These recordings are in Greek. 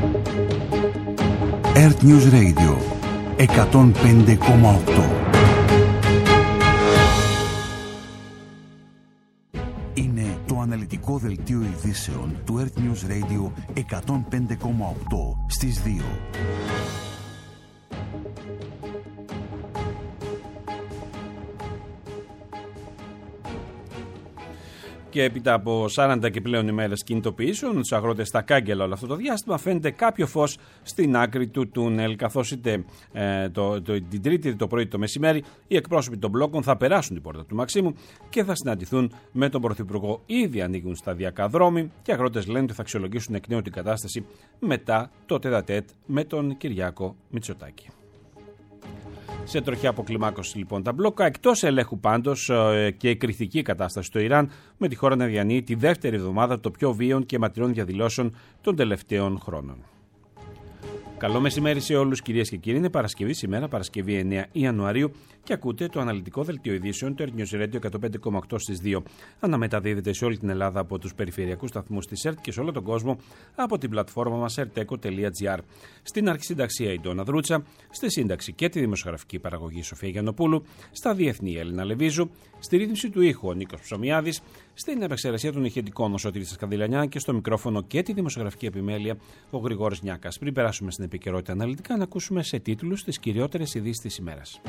Earth News Radio 105,8. Είναι το αναλυτικό δελτίο ειδήσεων του Earth News Radio 105,8 στις 2. Και έπειτα από 40 και πλέον ημέρες κινητοποιήσεων, τους αγρότες στα κάγκελα όλο αυτό το διάστημα, φαίνεται κάποιο φως στην άκρη του τούνελ. Καθώς είτε την Τρίτη το πρωί το μεσημέρι, οι εκπρόσωποι των μπλόκων θα περάσουν την πόρτα του Μαξίμου και θα συναντηθούν με τον Πρωθυπουργό. Ήδη ανοίγουν σταδιακά δρόμοι και οι αγρότες λένε ότι θα αξιολογήσουν εκ νέου την κατάσταση μετά το τετατέτ με τον Κυριάκο Μητσοτάκη. Σε τροχιά αποκλιμάκωση λοιπόν τα μπλόκα, εκτός ελέγχου πάντως και εκρηκτική κατάσταση στο Ιράν, με τη χώρα να διανύει τη δεύτερη εβδομάδα των πιο βίων και αιματηρών διαδηλώσεων των τελευταίων χρόνων. Καλό μεσημέρι σε όλους, κυρίες και κύριοι. Είναι Παρασκευή σήμερα, Παρασκευή 9 Ιανουαρίου, και ακούτε το αναλυτικό δελτίο ειδήσεων του Earth News Radio 105,8 στις 2. Αναμεταδίδεται σε όλη την Ελλάδα από τους περιφερειακούς σταθμούς της ΕΡΤ και σε όλο τον κόσμο από την πλατφόρμα μας erteco.gr. Στην αρχισυνταξία η Ντόνα Δρούτσα, στη σύνταξη και τη δημοσιογραφική παραγωγή Σοφία Γιαννοπούλου, στα διεθνή Έλληνα Λεβίζου, στη ρύθμιση του ήχου ο Νίκος Ψωμιάδης, στην επεξεργασία των ηχητικών ο Σωτήρης Σκανδυλανιά και στο μικρόφωνο και τη δημοσιογραφική επιμέλεια ο Γρηγόρης Νιάκας. Πριν περάσουμε στην επικαιρότητα αναλυτικά, να ακούσουμε σε τίτλους τις κυριότερες ειδήσεις της ημέρας.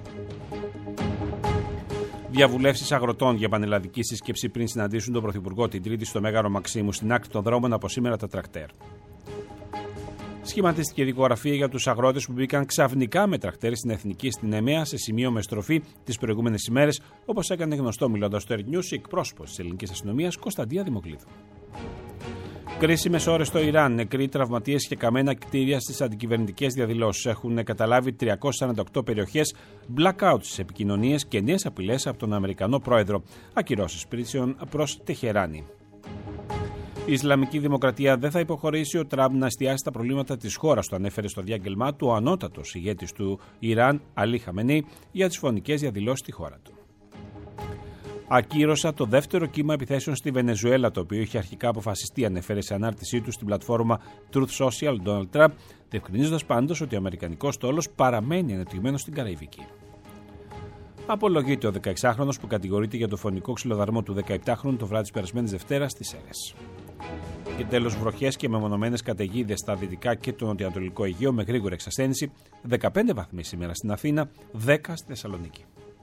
Διαβουλεύσεις αγροτών για πανελλαδική σύσκεψη πριν συναντήσουν τον Πρωθυπουργό την Τρίτη στο Μέγαρο Μαξίμου, στην άκρη των δρόμων από σήμερα τα τρακτέρ. Σχηματίστηκε δικογραφία για τους αγρότες που μπήκαν ξαφνικά με τρακτέρ στην Εθνική στην ΕΜΕΑ σε σημείο με στροφή τις προηγούμενες ημέρες, όπως έκανε γνωστό μιλώντας στο Earth News η εκπρόσωπος της ελληνικής αστυνομίας Κωνσταντία Δημοκλίδου. Κρίσιμες ώρες στο Ιράν, νεκροί, τραυματίες και καμένα κτίρια στις αντικυβερνητικές διαδηλώσεις. Έχουν καταλάβει 348 περιοχές, blackout στις επικοινωνίες και νέες απειλές από τον Αμερικανό πρόεδρο. Ακυρώσεις πτήσεων προς Τεχεράνη. Η Ισλαμική Δημοκρατία δεν θα υποχωρήσει ο Τραμπ να εστιάσει τα προβλήματα της χώρας, το ανέφερε στο διάγγελμά του ο ανώτατος ηγέτης του Ιράν, Αλί Χαμενέι, για τις φωνικές διαδηλώσεις στη χώρα του. Ακύρωσα το δεύτερο κύμα επιθέσεων στη Βενεζουέλα, το οποίο είχε αρχικά αποφασιστεί, ανέφερε σε ανάρτησή του στην πλατφόρμα Truth Social Donald Trump, διευκρινίζοντας πάντως ότι ο αμερικανικός στόλος παραμένει ανεπτυγμένος στην Καραϊβική. Απολογείται ο 16χρονος που κατηγορείται για το φωνικό ξυλοδαρμό του 17χρονου το βράδυ της περασμένης Δευτέρας στις Σέρρες. Και τέλος, βροχές και μεμονωμένες καταιγίδες στα δυτικά και το νοτιοανατολικό Αιγαίο με γρήγορη εξασθένηση. 15 βαθμοί σήμερα στην Αθήνα, 10 στη Θεσσαλονίκη.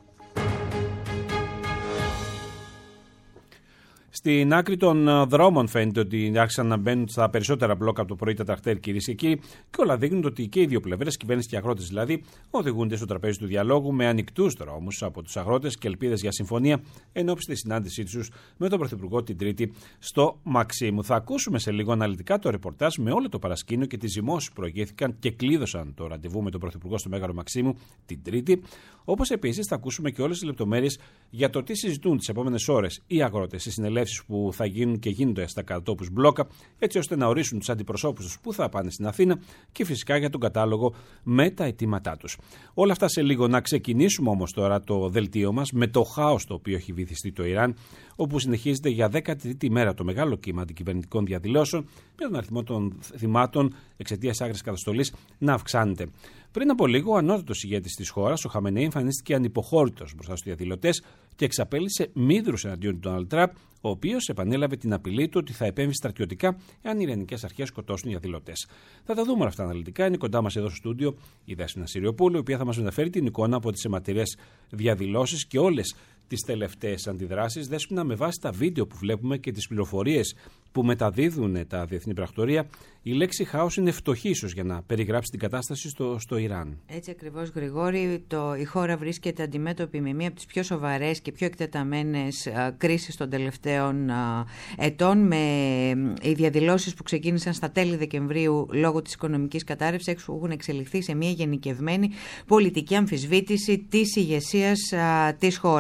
Στην άκρη των δρόμων φαίνεται ότι άρχισαν να μπαίνουν στα περισσότερα μπλόκα από το πρωί τα τρακτέρ, κυρίες και κύριοι, και όλα δείχνουν ότι και οι δύο πλευρές, κυβέρνηση και αγρότες δηλαδή, οδηγούνται στο τραπέζι του διαλόγου με ανοιχτούς δρόμους από τους αγρότες και ελπίδες για συμφωνία ενόψει τη συνάντησή τους με τον Πρωθυπουργό την Τρίτη στο Μαξίμου. Θα ακούσουμε σε λίγο αναλυτικά το ρεπορτάζ με όλο το παρασκήνιο και τις ζυμώσεις που προηγήθηκαν και κλείδωσαν το ραντεβού με τον Πρωθυπουργό στο Μέγαρο Μαξίμου την Τρίτη. Όπως επίσης θα ακούσουμε και όλες τις λεπτομέρειες για το τι συζητούν τις επόμενες ώρες οι αγρότες στις συνελεύσεις που θα γίνουν και γίνονται στα κατατόπους μπλόκα, έτσι ώστε να ορίσουν τους αντιπροσώπους τους που θα πάνε στην Αθήνα και φυσικά για τον κατάλογο με τα αιτήματά τους. Όλα αυτά σε λίγο. Να ξεκινήσουμε όμως τώρα το δελτίο μας με το χάος το οποίο έχει βυθιστεί το Ιράν, όπου συνεχίζεται για 13η μέρα το μεγάλο κύμα αντικυβερνητικών διαδηλώσεων, με τον αριθμό των θυμάτων εξαιτίας άγριας καταστολής να αυξάνεται. Πριν από λίγο, ο ανώτατος ηγέτης της χώρας, ο Χαμενέι, εμφανίστηκε ανυποχώρητος μπροστά στους διαδηλωτές και εξαπέλυσε μύδρους εναντίον του Ντόναλντ Τραμπ, ο οποίος επανέλαβε την απειλή του ότι θα επέμβει στρατιωτικά εάν οι ιρανικές αρχές σκοτώσουν οι διαδηλωτές. Θα τα δούμε όλα αυτά αναλυτικά. Είναι κοντά μας εδώ στο στούντιο η Δέσποινα Συριοπούλου, η οποία θα μας μεταφέρει την εικόνα από τις αιματηρές διαδηλώσεις και όλες τις τελευταίες αντιδράσεις. Δέσποινα, με βάση τα βίντεο που βλέπουμε και τις πληροφορίες που μεταδίδουν τα διεθνή πρακτορία, η λέξη χάος είναι φτωχή ίσως για να περιγράψει την κατάσταση στο Ιράν. Έτσι ακριβώς, Γρηγόρη. Η χώρα βρίσκεται αντιμέτωπη με μία από τις πιο σοβαρές και πιο εκτεταμένες κρίσεις των τελευταίων ετών, με οι διαδηλώσεις που ξεκίνησαν στα τέλη Δεκεμβρίου λόγω της οικονομικής κατάρρευσης έχουν εξελιχθεί σε μία γενικευμένη πολιτική αμφισβήτηση της ηγεσίας της χώρας. Τα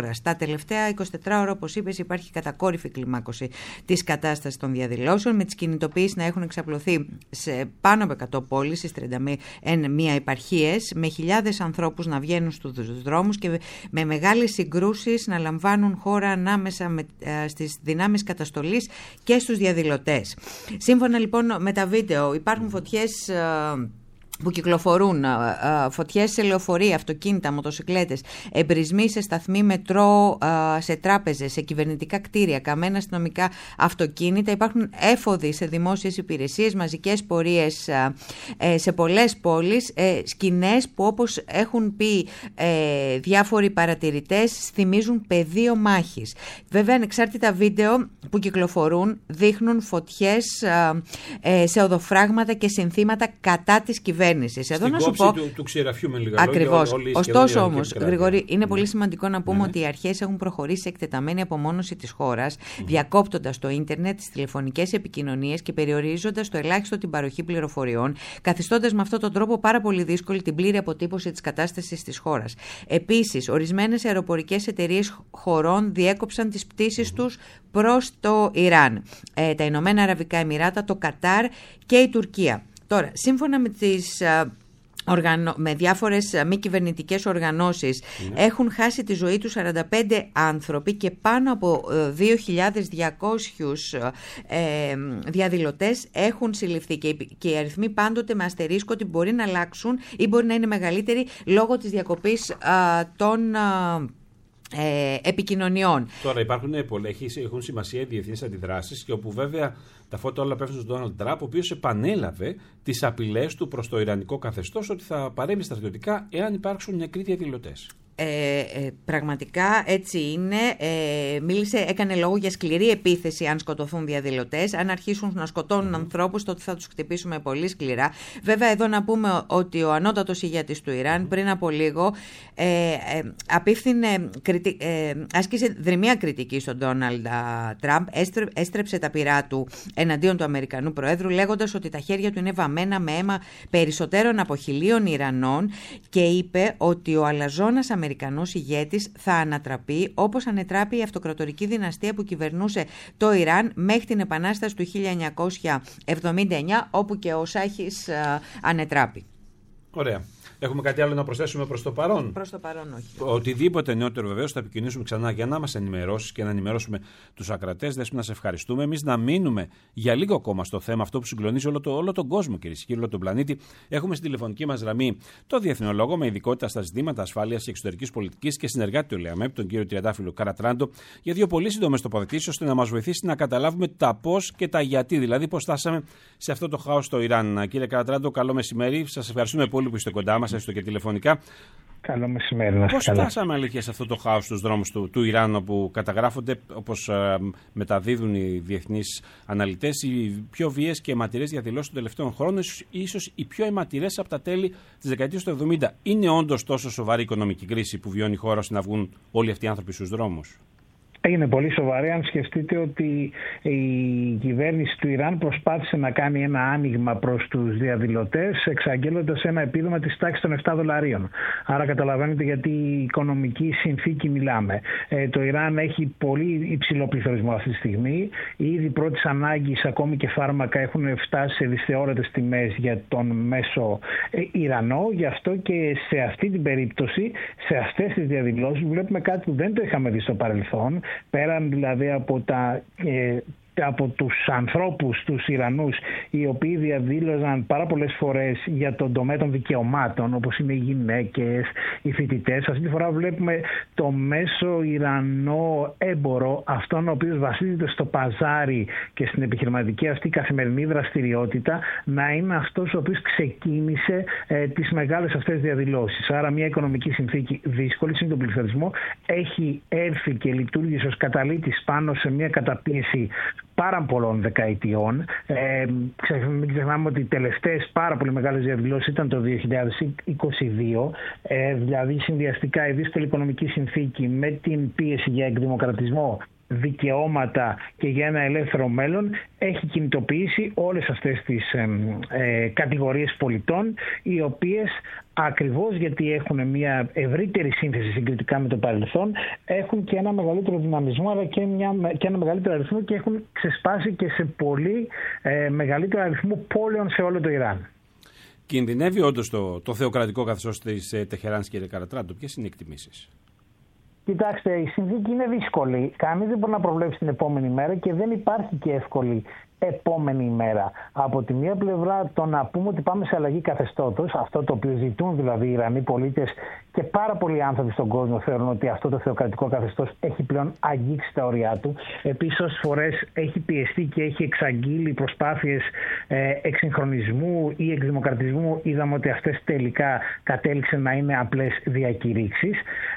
τελευταία 24 ώρα, όπως είπες, υπάρχει κατακόρυφη κλιμάκωση της κατάστασης των διαδηλώσεων, με τις κινητοποιήσεις να έχουν εξαπλωθεί σε πάνω από 100 πόλεις, στις 31 επαρχίες, με χιλιάδες ανθρώπους να βγαίνουν στους δρόμους και με μεγάλες συγκρούσεις να λαμβάνουν χώρα ανάμεσα στις δυνάμεις καταστολής και στους διαδηλωτές. Σύμφωνα λοιπόν με τα βίντεο, υπάρχουν φωτιές που κυκλοφορούν, φωτιές σε λεωφορεία, αυτοκίνητα, μοτοσικλέτες, εμπρισμοί σε σταθμοί μετρό, σε τράπεζες, σε κυβερνητικά κτίρια, καμένα αστυνομικά αυτοκίνητα. Υπάρχουν έφοδοι σε δημόσιες υπηρεσίες, μαζικές πορείες σε πολλές πόλεις, σκηνές που, όπως έχουν πει διάφοροι παρατηρητές, θυμίζουν πεδίο μάχης. Βέβαια, ανεξάρτητα βίντεο που κυκλοφορούν δείχνουν φωτιές σε οδοφράγματα και συνθήματα κατά της κυβέρνησης. Εδώ να σου πω. Του ξηραφιού με λίγα ακριβώς. Ωστόσο όμως, Γρηγόρη, είναι πολύ σημαντικό να πούμε ότι οι αρχές έχουν προχωρήσει σε εκτεταμένη απομόνωση της χώρας, διακόπτοντας το ίντερνετ, τις τηλεφωνικές επικοινωνίες και περιορίζοντας το ελάχιστο την παροχή πληροφοριών, καθιστώντας με αυτόν τον τρόπο πάρα πολύ δύσκολη την πλήρη αποτύπωση της κατάστασης της χώρας. Επίσης, ορισμένες αεροπορικές εταιρείες χωρών διέκοψαν τις πτήσεις τους προς το Ιράν, τα Ηνωμένα Αραβικά Εμιράτα, το Κατάρ και η Τουρκία. Τώρα, σύμφωνα με διάφορες μη κυβερνητικές οργανώσεις, έχουν χάσει τη ζωή τους 45 άνθρωποι και πάνω από 2.200 διαδηλωτές έχουν συλληφθεί, και οι αριθμοί πάντοτε με αστερίσκο ότι μπορεί να αλλάξουν ή μπορεί να είναι μεγαλύτεροι λόγω της διακοπής των επικοινωνιών. Τώρα έχουν σημασία οι διεθνείς αντιδράσεις, και όπου βέβαια τα φώτα όλα πέφτουν στον Ντόναλντ Τραμπ, ο οποίος επανέλαβε τις απειλές του προς το ιρανικό καθεστώς ότι θα παρέμβει στρατιωτικά εάν υπάρξουν νεκροί διαδηλωτές. Πραγματικά έτσι είναι. Έκανε λόγο για σκληρή επίθεση αν σκοτωθούν διαδηλωτές. Αν αρχίσουν να σκοτώνουν ανθρώπους, τότε θα τους χτυπήσουμε πολύ σκληρά. Βέβαια, εδώ να πούμε ότι ο ανώτατος ηγέτης του Ιράν πριν από λίγο άσκησε δρυμία κριτική στον Ντόναλντ Τραμπ. Έστρεψε τα πυρά του εναντίον του Αμερικανού Προέδρου, λέγοντας ότι τα χέρια του είναι βαμμένα με αίμα περισσότερων από 1.000 Ιρανών, και είπε ότι ο αλαζόνας Αμερικανός ηγέτης θα ανατραπεί όπως ανετράπη η αυτοκρατορική δυναστεία που κυβερνούσε το Ιράν μέχρι την Επανάσταση του 1979, όπου και ο Σάχης ανετράπη. Ωραία. Έχουμε κάτι άλλο να προσθέσουμε προς το παρόν? Προς το παρόν όχι. Οτιδήποτε νεότερο βεβαίως θα επικοινωνήσουμε ξανά για να μας ενημερώσεις και να ενημερώσουμε τους ακρατές. Δέσποινα, να σε ευχαριστούμε. Εμείς να μείνουμε για λίγο ακόμα στο θέμα αυτό που συγκλονίζει όλο τον κόσμο, κυρίες και κύριοι, όλο τον πλανήτη. Έχουμε στην τηλεφωνική μας γραμμή το διεθνολόγο με ειδικότητα στα ζητήματα ασφάλειας και εξωτερικής πολιτικής και συνεργάτη του ΕΛΕΑΜΕΠ, τον κύριο Τριαντάφυλλο Καρατράντο, για δύο πολύ σύντομες τοποθετήσεις, ώστε να μας βοηθήσει να καταλάβουμε τα πώς και τα γιατί, δηλαδή πώς φτάσαμε σε αυτό το χάος στο Ιράν. Κύριε Καρατράντο, καλό μεσημέρι. Σας ευχαριστούμε πολύ που είστε κοντά μας, έστω και τηλεφωνικά. Καλό μεσημέρι. Πώς φτάσαμε αλήθεια σε αυτό το χάος στους δρόμους του Ιράν, όπου καταγράφονται, όπως μεταδίδουν οι διεθνείς αναλυτές, οι πιο βίαιες και αιματηρές διαδηλώσεις των τελευταίων χρόνων, ίσως οι πιο αιματηρές από τα τέλη της δεκαετίας του 70. Είναι όντως τόσο σοβαρή η οικονομική κρίση που βιώνει η χώρα, ώστε να βγουν όλοι αυτοί οι άνθρωποι στους δρόμους? Είναι πολύ σοβαρή αν σκεφτείτε ότι η κυβέρνηση του Ιράν προσπάθησε να κάνει ένα άνοιγμα προς τους διαδηλωτές, εξαγγέλλοντας ένα επίδομα της τάξης των $7. Άρα καταλαβαίνετε γιατί η οικονομική συνθήκη μιλάμε. Το Ιράν έχει πολύ υψηλό πληθωρισμό αυτή τη στιγμή. Ήδη πρώτης ανάγκης, ακόμη και φάρμακα, έχουν φτάσει σε δυσθεώρητες τιμές για τον μέσο Ιρανό. Γι' αυτό και σε αυτή την περίπτωση, σε αυτές τις διαδηλώσεις, βλέπουμε κάτι που δεν το είχαμε δει στο παρελθόν. Πέραν δηλαδή από τους ανθρώπους, τους Ιρανούς, οι οποίοι διαδήλωζαν πάρα πολλές φορές για τον τομέα των δικαιωμάτων, όπως είναι οι γυναίκες, οι φοιτητές. Αυτή τη φορά βλέπουμε το μέσο Ιρανό έμπορο, αυτόν ο οποίος βασίζεται στο παζάρι και στην επιχειρηματική αυτή καθημερινή δραστηριότητα, να είναι αυτός ο οποίος ξεκίνησε τις μεγάλες αυτές διαδηλώσεις. Άρα μια οικονομική συνθήκη δύσκολη, είναι τον πληθωρισμό, έχει έρθει και λειτουργήσε ως καταλύτης πάνω σε μια καταπίεση πάρα πολλών δεκαετιών. Μην ξεχνάμε ότι οι τελευταίες πάρα πολύ μεγάλες διαδηλώσεις ήταν το 2022, δηλαδή συνδυαστικά η δύσκολη οικονομική συνθήκη με την πίεση για εκδημοκρατισμό δικαιώματα και για ένα ελεύθερο μέλλον, έχει κινητοποιήσει όλες αυτές τις κατηγορίες πολιτών, οι οποίες ακριβώς γιατί έχουν μια ευρύτερη σύνθεση συγκριτικά με το παρελθόν, έχουν και ένα μεγαλύτερο δυναμισμό αλλά και ένα μεγαλύτερο αριθμό και έχουν ξεσπάσει και σε πολύ μεγαλύτερο αριθμό πόλεων σε όλο το Ιράν. Κινδυνεύει όντως το θεοκρατικό καθεστώς της Τεχεράνης, κύριε Καρατράντο? Ποιες είναι οι εκτιμήσεις? Κοιτάξτε, η συνθήκη είναι δύσκολη. Κανείς δεν μπορεί να προβλέψει την επόμενη μέρα και δεν υπάρχει και εύκολη επόμενη ημέρα. Από τη μία πλευρά, το να πούμε ότι πάμε σε αλλαγή καθεστώτος, αυτό το οποίο ζητούν δηλαδή οι Ιρανοί πολίτες και πάρα πολλοί άνθρωποι στον κόσμο θεωρούν ότι αυτό το θεοκρατικό καθεστώς έχει πλέον αγγίξει τα όρια του. Επίσης, όσες φορές έχει πιεστεί και έχει εξαγγείλει προσπάθειες εξυγχρονισμού ή εκδημοκρατισμού, είδαμε ότι αυτές τελικά κατέληξαν να είναι απλές διακηρύξεις.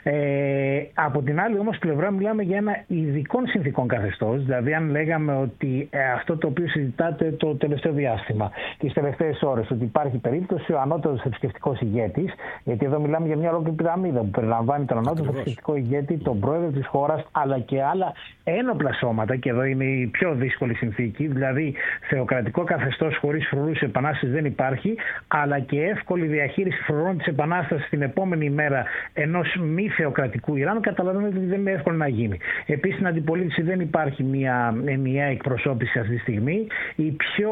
Από την άλλη όμως πλευρά μιλάμε για ένα ειδικών συνθήκων καθεστώς, δηλαδή αν λέγαμε ότι αυτό το οποίο συζητάτε το τελευταίο διάστημα, τις τελευταίες ώρες, ότι υπάρχει περίπτωση ο ανώτερος θρησκευτικός ηγέτης, γιατί εδώ μιλάμε για μια ολόκληρη πυραμίδα που περιλαμβάνει τον ανώτερο θρησκευτικό ηγέτη, τον πρόεδρο της χώρας, αλλά και άλλα ένοπλα σώματα, και εδώ είναι η πιο δύσκολη συνθήκη, δηλαδή θεοκρατικό καθεστώς χωρίς φρουρούς επανάστασης δεν υπάρχει, αλλά και εύκολη διαχείριση φρουρών της επανάστασης την επόμενη ημέρα ενός μη θεοκρατικού Ιράν, καταλαβαίνετε ότι δεν είναι εύκολο να γίνει. Επίσης, στην αντιπολίτευση δεν υπάρχει μια ενιαία εκπροσώπηση αυτή τη στιγμή. Η πιο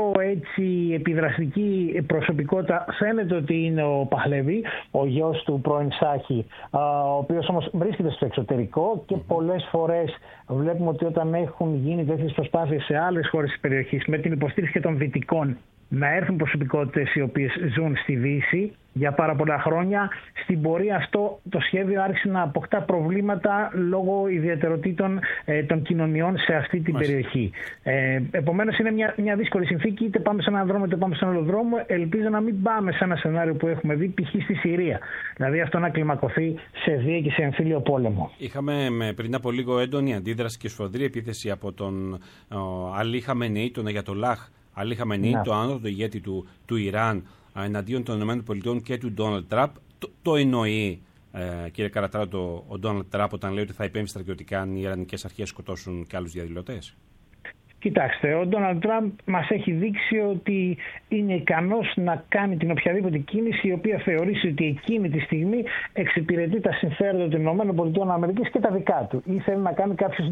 επιδραστική προσωπικότητα φαίνεται ότι είναι ο Παχλεβί, ο γιος του πρώην Σάχη, ο οποίος όμως βρίσκεται στο εξωτερικό και πολλές φορές βλέπουμε ότι όταν έχουν γίνει τέτοιες προσπάθειες σε άλλες χώρες της περιοχής με την υποστήριξη των Δυτικών να έρθουν προσωπικότητες οι οποίες ζουν στη Δύση για πάρα πολλά χρόνια, στην πορεία αυτό το σχέδιο άρχισε να αποκτά προβλήματα λόγω ιδιαιτεροτήτων των κοινωνιών σε αυτή την περιοχή. Επομένως είναι μια δύσκολη συνθήκη, είτε πάμε σε έναν δρόμο είτε πάμε σε έναν άλλο δρόμο. Ελπίζω να μην πάμε σε ένα σενάριο που έχουμε δει π.χ. στη Συρία, δηλαδή αυτό να κλιμακωθεί σε βία και σε εμφύλιο πόλεμο. Είχαμε πριν από λίγο έντονη αντίδραση και σφοδρή επίθεση από τον Αλί Χαμενεή, τον Αγιατολάχ Αλί Χαμενεή, το άνδρο ηγέτη του Ιράν, εναντίον των ΗΠΑ και του Ντόναλντ Τραμπ. Το εννοεί, κύριε Καρατράντο, ο Ντόναλντ Τραμπ όταν λέει ότι θα επέμβει στρατιωτικά αν οι Ιρανικές αρχές σκοτώσουν και άλλους διαδηλωτές? Κοιτάξτε, ο Ντόναλντ Τραμπ μας έχει δείξει ότι είναι ικανός να κάνει την οποιαδήποτε κίνηση η οποία θεωρήσει ότι εκείνη τη στιγμή εξυπηρετεί τα συμφέροντα των ΗΠΑ και τα δικά του, ή θέλει να κάνει κάποια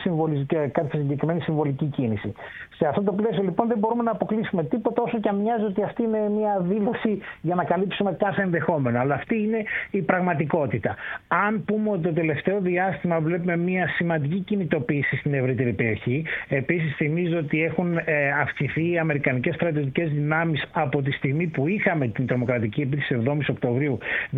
συγκεκριμένη συμβολική κίνηση. Σε αυτό το πλαίσιο λοιπόν δεν μπορούμε να αποκλείσουμε τίποτα, όσο και αν μοιάζει ότι αυτή είναι μια δήλωση για να καλύψουμε κάθε ενδεχόμενο. Αλλά αυτή είναι η πραγματικότητα. Αν πούμε ότι το τελευταίο διάστημα βλέπουμε μια σημαντική κινητοποίηση στην ευρύτερη περιοχή, επίσης θυμίζω ότι έχουν αυξηθεί οι αμερικανικές στρατιωτικές δυνάμεις από τη στιγμή που είχαμε την τρομοκρατική επίθεση 7 Οκτωβρίου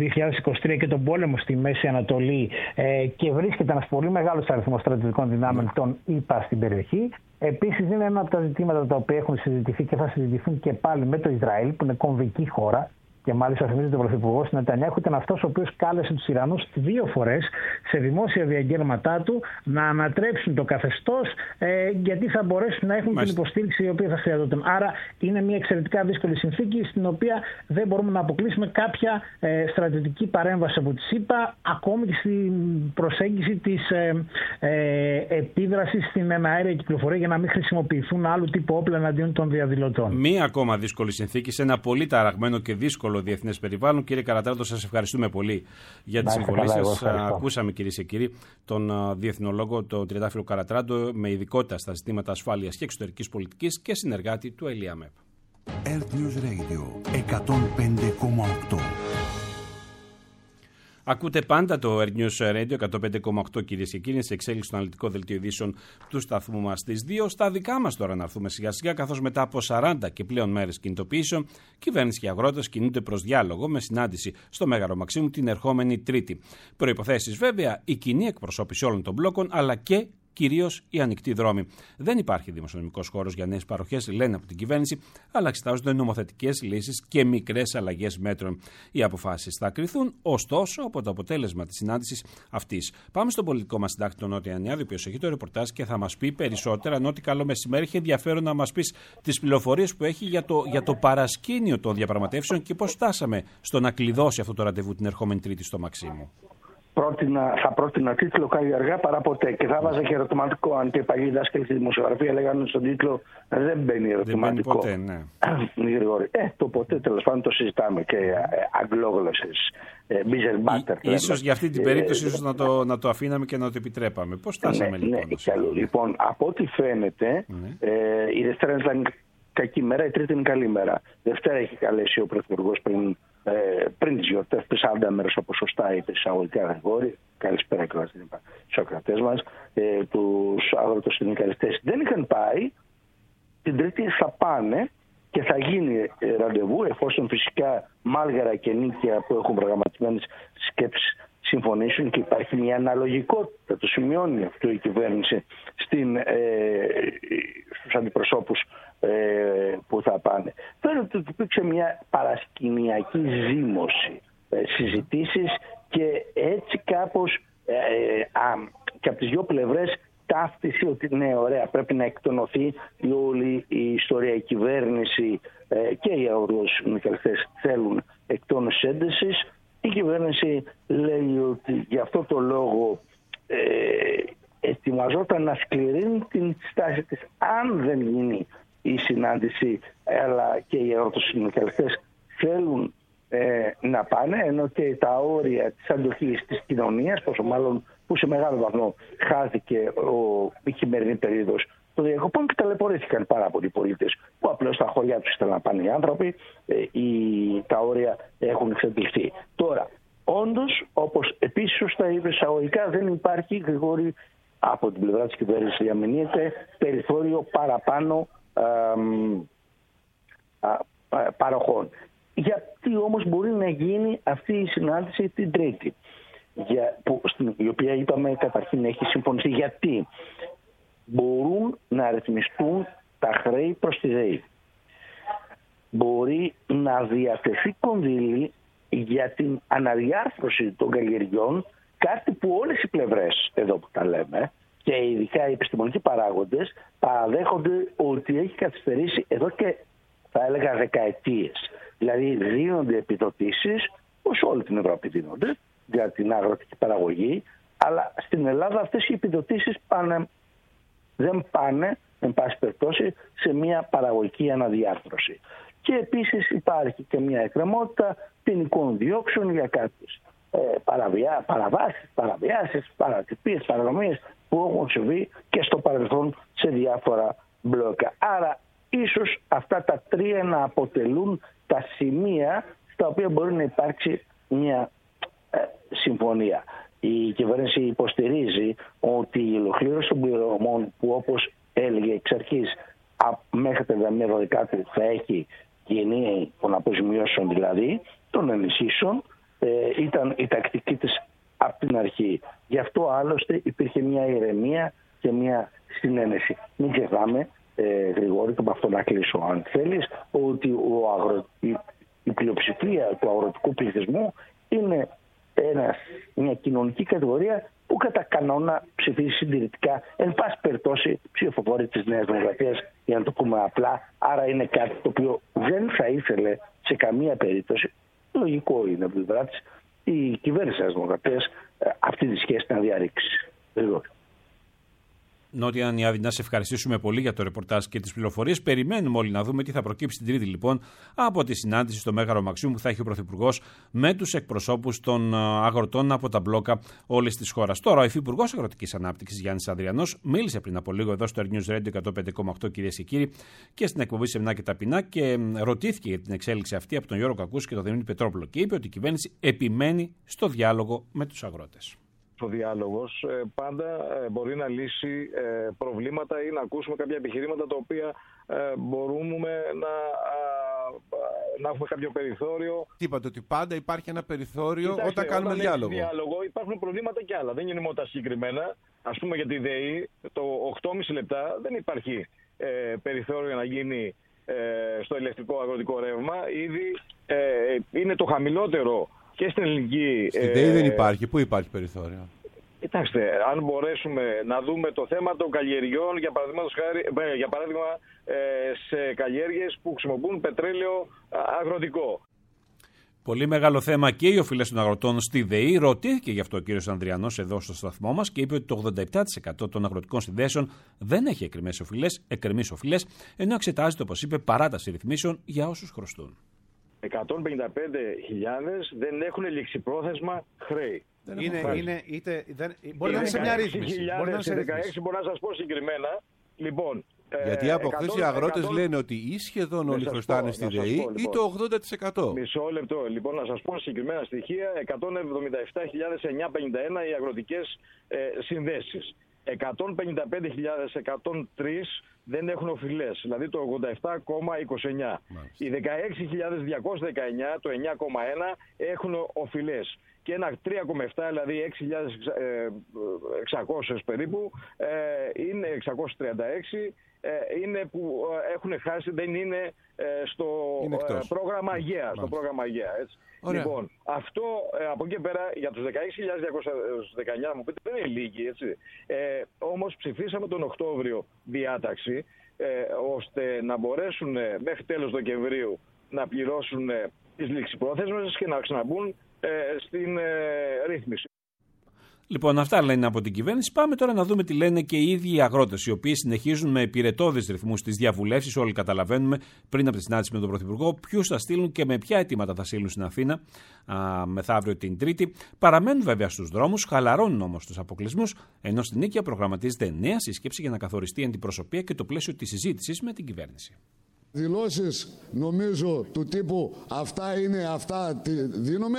2023 και τον πόλεμο στη Μέση Ανατολή και βρίσκεται ένας πολύ μεγάλος αριθμός στρατιωτικών δυνάμεων των ΗΠΑ στην περιοχή. Επίσης είναι ένα από τα ζητήματα τα οποία έχουν συζητηθεί και θα συζητηθούν και πάλι με το Ισραήλ, που είναι κομβική χώρα. Και μάλιστα θυμίζεται ο Πρωθυπουργός Νετανιάχου ήταν αυτός ο οποίος κάλεσε τους Ιρανούς 2 φορές σε δημόσια διαγγέλματά του να ανατρέψουν το καθεστώς, γιατί θα μπορέσουν να έχουν την υποστήριξη η οποία θα χρειαζόταν. Άρα είναι μια εξαιρετικά δύσκολη συνθήκη, στην οποία δεν μπορούμε να αποκλείσουμε κάποια στρατιωτική παρέμβαση από τη ΣΥΠΑ, ακόμη και στην προσέγγιση της επίδρασης στην εναέρια κυκλοφορία για να μην χρησιμοποιηθούν άλλου τύπου όπλα εναντίον των διαδηλωτών. Μία ακόμα δύσκολη συνθήκη σε ένα πολύ ταραγμένο και δύσκολο διεθνές περιβάλλον. Κύριε Καρατράντο, σας ευχαριστούμε πολύ για τη συμβολή σας. Ακούσαμε, κυρίες και κύριοι, τον διεθνολόγο, τον Τριαντάφυλλο Καρατράντο, με ειδικότητα στα ζητήματα ασφάλειας και εξωτερικής πολιτικής και συνεργάτη του ΕΛΙΑΜΕΠ. Earth News Radio 105,8. Ακούτε πάντα το Earth News Radio 105,8, κυρίες και κύριοι, σε εξέλιξη στο αναλυτικό δελτίο ειδήσεων του σταθμού μας στις 2. Στα δικά μας τώρα να έρθουμε σιγά σιγά, καθώς μετά από 40 και πλέον μέρες κινητοποιήσεων, κυβέρνηση και αγρότες κινούνται προς διάλογο με συνάντηση στο Μέγαρο Μαξίμου την ερχόμενη Τρίτη. Προϋποθέσεις βέβαια η κοινή εκπροσώπηση όλων των μπλόκων, αλλά και κυρίως οι ανοιχτοί δρόμοι. Δεν υπάρχει δημοσιονομικός χώρος για νέες παροχές, λένε από την κυβέρνηση, αλλά εξετάζονται νομοθετικές λύσεις και μικρές αλλαγές μέτρων. Οι αποφάσεις θα κριθούν, ωστόσο, από το αποτέλεσμα της συνάντησης αυτής. Πάμε στον πολιτικό μας συντάκτη, τον Νότι Ανιάδη, ο οποίος έχει το ρεπορτάζ και θα μας πει περισσότερα. Νότι, καλό μεσημέρι. Έχει ενδιαφέρον να μας πεις τις πληροφορίες που έχει για το παρασκήνιο των διαπραγματεύσεων και πώς φτάσαμε στο να κλειδώσει αυτό το ραντεβού την ερχόμενη Τρίτη στο Μαξίμου. θα πρότεινα τίτλο Καλλιεργά παρά ποτέ. Και θα βάζα και ερωτηματικό. Αν και οι παλιοί δάσκαλοι στη δημοσιογραφία λέγανε στον τίτλο δεν μπαίνει ερωτηματικό. Δεν μπαίνει ποτέ, ναι. Γρηγόρη. Το ποτέ τέλος πάντων το συζητάμε και αγγλόγλωσσες. Ίσως για αυτή την περίπτωση ίσως να το αφήναμε και να το επιτρέπαμε. Πώς φτάσαμε λοιπόν, από ό,τι φαίνεται, η Δευτέρα ήταν κακή μέρα, η Τρίτη είναι καλή μέρα. Δευτέρα έχει καλέσει ο Πρωθυπουργός πριν τις γιορτές, πριν 40 μέρες, όπως σωστά είπε εισαγωγικά Γρηγόρη. Καλησπέρα και στους ακροατές μας. Τους αγροτοσυνδικαλιστές δεν είχαν πάει. Την Τρίτη θα πάνε και θα γίνει ραντεβού, εφόσον φυσικά Μάλγαρα και Νίκαια που έχουν προγραμματισμένες σκέψεις συμφωνήσουν και υπάρχει μια αναλογικότητα, το σημειώνει αυτό η κυβέρνηση στους αντιπροσώπους που θα πάνε. Φαίνεται ότι υπήρξε μια παρασκηνιακή ζήμωση, συζητήσεις και έτσι κάπως και από τις δύο πλευρές ταύτισε ότι ναι, ωραία, πρέπει να εκτονωθεί η όλη η ιστορία. Η κυβέρνηση και οι αγροτοσυνδικαλιστές θέλουν εκτόνωση έντασης. Η κυβέρνηση λέει ότι γι' αυτό το λόγο ετοιμαζόταν να σκληρύνει την στάση της αν δεν γίνει η συνάντηση, αλλά και οι αγροτοσυνδικαλιστές θέλουν να πάνε, ενώ και τα όρια της αντοχής της κοινωνίας, πόσο μάλλον που σε μεγάλο βαθμό χάθηκε η χειμερινή περίοδος των διακοπών και ταλαιπωρήθηκαν πάρα πολλοί πολίτες που απλώς στα χωριά τους ήθελαν να πάνε οι άνθρωποι, τα όρια έχουν εξαντληθεί. Τώρα, όντως, όπως επίσης σωστά είπε εισαγωγικά, δεν υπάρχει, Γρηγόρη, από την πλευρά της κυβέρνησης διαμηνύεται περιθώριο παραπάνω παροχών. Γιατί όμως μπορεί να γίνει αυτή η συνάντηση την Τρίτη, η οποία είπαμε καταρχήν έχει συμφωνηθεί. Γιατί μπορούν να ρυθμιστούν τα χρέη προς τη ΔΕΗ. Μπορεί να διατεθεί κονδύλι για την αναδιάρθρωση των καλλιεργειών, κάτι που όλες οι πλευρές εδώ που τα λέμε και ειδικά οι επιστημονικοί παράγοντες παραδέχονται ότι έχει καθυστερήσει εδώ και θα έλεγα δεκαετίες. Δηλαδή δίνονται επιδοτήσεις, ως όλη την Ευρώπη δίνονται, για την αγροτική παραγωγή, αλλά στην Ελλάδα αυτές οι επιδοτήσεις δεν πάνε, εν πάση περιπτώσει, σε μια παραγωγική αναδιάρθρωση. Και επίσης υπάρχει και μια εκκρεμότητα ποινικών διώξεων για κάποιες παραβιάσεις, παρατυπίες, παρανομίες που έχουν συμβεί και στο παρελθόν σε διάφορα μπλόκα. Άρα ίσως αυτά τα τρία να αποτελούν τα σημεία στα οποία μπορεί να υπάρξει μια συμφωνία. Η κυβέρνηση υποστηρίζει ότι η ολοκλήρωση των πληρωμών που όπως έλεγε εξ αρχής μέχρι τα 31 θα έχει γίνει των αποζημιώσεων, δηλαδή των ενισχύσεων, ήταν η τακτική της από την αρχή. Γι' αυτό άλλωστε υπήρχε μια ηρεμία και μια συνένεση. Μην ξεχνάμε, Γρηγόρη, και με αυτό να κλείσω αν θέλεις, ότι η πλειοψηφία του αγροτικού πληθυσμού είναι μια κοινωνική κατηγορία που κατά κανόνα ψηφίζει συντηρητικά, εν πάση περιπτώσει ψηφοφόροι της Νέας Δημοκρατίας, για να το πούμε απλά. Άρα είναι κάτι το οποίο δεν θα ήθελε σε καμία περίπτωση, λογικό είναι από την πλευρά της, η κυβέρνηση της Δημοκρατίας αυτή τη σχέση να διαρρήξει. Νότια Νιάδη, να σε ευχαριστήσουμε πολύ για το ρεπορτάζ και τις πληροφορίες. Περιμένουμε όλοι να δούμε τι θα προκύψει την Τρίτη, λοιπόν, από τη συνάντηση στο Μέγαρο Μαξίμου που θα έχει ο Πρωθυπουργός με τους εκπροσώπους των αγροτών από τα μπλόκα όλης της χώρας. Τώρα, ο Υφυπουργός Αγροτικής Ανάπτυξης Γιάννης Ανδριανός μίλησε πριν από λίγο εδώ στο Air News Radio 105,8, κυρίες και κύριοι, και στην εκπομπή Σεμνά και Ταπεινά και ρωτήθηκε για την εξέλιξη αυτή από τον Γιώργο Κακούση και τον Δημήτρη Πετρόπουλο και είπε ότι η κυβέρνηση επιμένει στο διάλογο με τους αγρότες. Ο διάλογος πάντα μπορεί να λύσει προβλήματα ή να ακούσουμε κάποια επιχειρήματα τα οποία μπορούμε να έχουμε κάποιο περιθώριο. Είπατε ότι πάντα υπάρχει ένα περιθώριο. Κοιτάξτε, όταν κάνουμε διάλογο. Υπάρχουν προβλήματα κι άλλα. Δεν είναι μόνο τα συγκεκριμένα. Ας πούμε για τη ΔΕΗ, το 8,5 λεπτά δεν υπάρχει περιθώριο να γίνει στο ηλεκτρικό αγροτικό ρεύμα. Ήδη είναι το χαμηλότερο. Και στην ελληνική. Στην ΔΕΗ δεν υπάρχει. Πού υπάρχει περιθώριο? Κοιτάξτε, αν μπορέσουμε να δούμε το θέμα των καλλιεργειών, για παράδειγμα, σε καλλιέργειες που χρησιμοποιούν πετρέλαιο αγροτικό. Πολύ μεγάλο θέμα και οι οφειλές των αγροτών στη ΔΕΗ. Ρωτήθηκε γι' αυτό ο κύριος Ανδριανός εδώ στο σταθμό μας και είπε ότι το 87% των αγροτικών συνδέσεων δεν έχει εκκρεμείς οφειλές, ενώ εξετάζεται, όπως είπε, παράταση ρυθμίσεων για όσους χρωστούν. 155.000 δεν έχουν ληξιπρόθεσμα χρέη. Μπορεί να είναι σε μια ρύθμιση. 16 μπορώ να σας πω συγκεκριμένα. Λοιπόν, γιατί από χθες οι αγρότες λένε ότι ή σχεδόν όλοι χρωστάνε στη ΔΕΗ ή το 80%. Μισό λεπτό. Λοιπόν, να σας πω συγκεκριμένα στοιχεία. 177.951 οι αγροτικές συνδέσεις. 155.103 δεν έχουν οφειλές, δηλαδή το 87,29. Οι 16.219, το 9,1, έχουν οφειλές. Και ένα 3,7, δηλαδή 6.600 περίπου, είναι 636, είναι που έχουν χάσει, δεν είναι στο πρόγραμμα ΑΓΕΑ. Στο πρόγραμμα ΑΓΕΑ, έτσι. Λοιπόν, αυτό από εκεί πέρα για τους 16.219 μου πείτε δεν είναι λίγοι, έτσι. Όμως ψηφίσαμε τον Οκτώβριο διάταξη ώστε να μπορέσουν μέχρι τέλος Δεκεμβρίου να πληρώσουν τις ληξιπρόθεσμες και να ξαναμπούν στην ρύθμιση. Λοιπόν, αυτά λένε από την κυβέρνηση. Πάμε τώρα να δούμε τι λένε και οι ίδιοι οι αγρότες, οι οποίοι συνεχίζουν με πυρετώδεις ρυθμούς τις διαβουλεύσεις. Όλοι καταλαβαίνουμε πριν από τη συνάντηση με τον Πρωθυπουργό ποιους θα στείλουν και με ποια αιτήματα θα στείλουν στην Αθήνα μεθαύριο την Τρίτη. Παραμένουν βέβαια στους δρόμους, χαλαρώνουν όμως τους αποκλεισμούς, ενώ στην Νίκαια προγραμματίζεται νέα σύσκεψη για να καθοριστεί η αντιπροσωπεία και το πλαίσιο της συζήτησης με την κυβέρνηση. Δηλώσεις νομίζω του τύπου αυτά είναι, αυτά δίνουμε,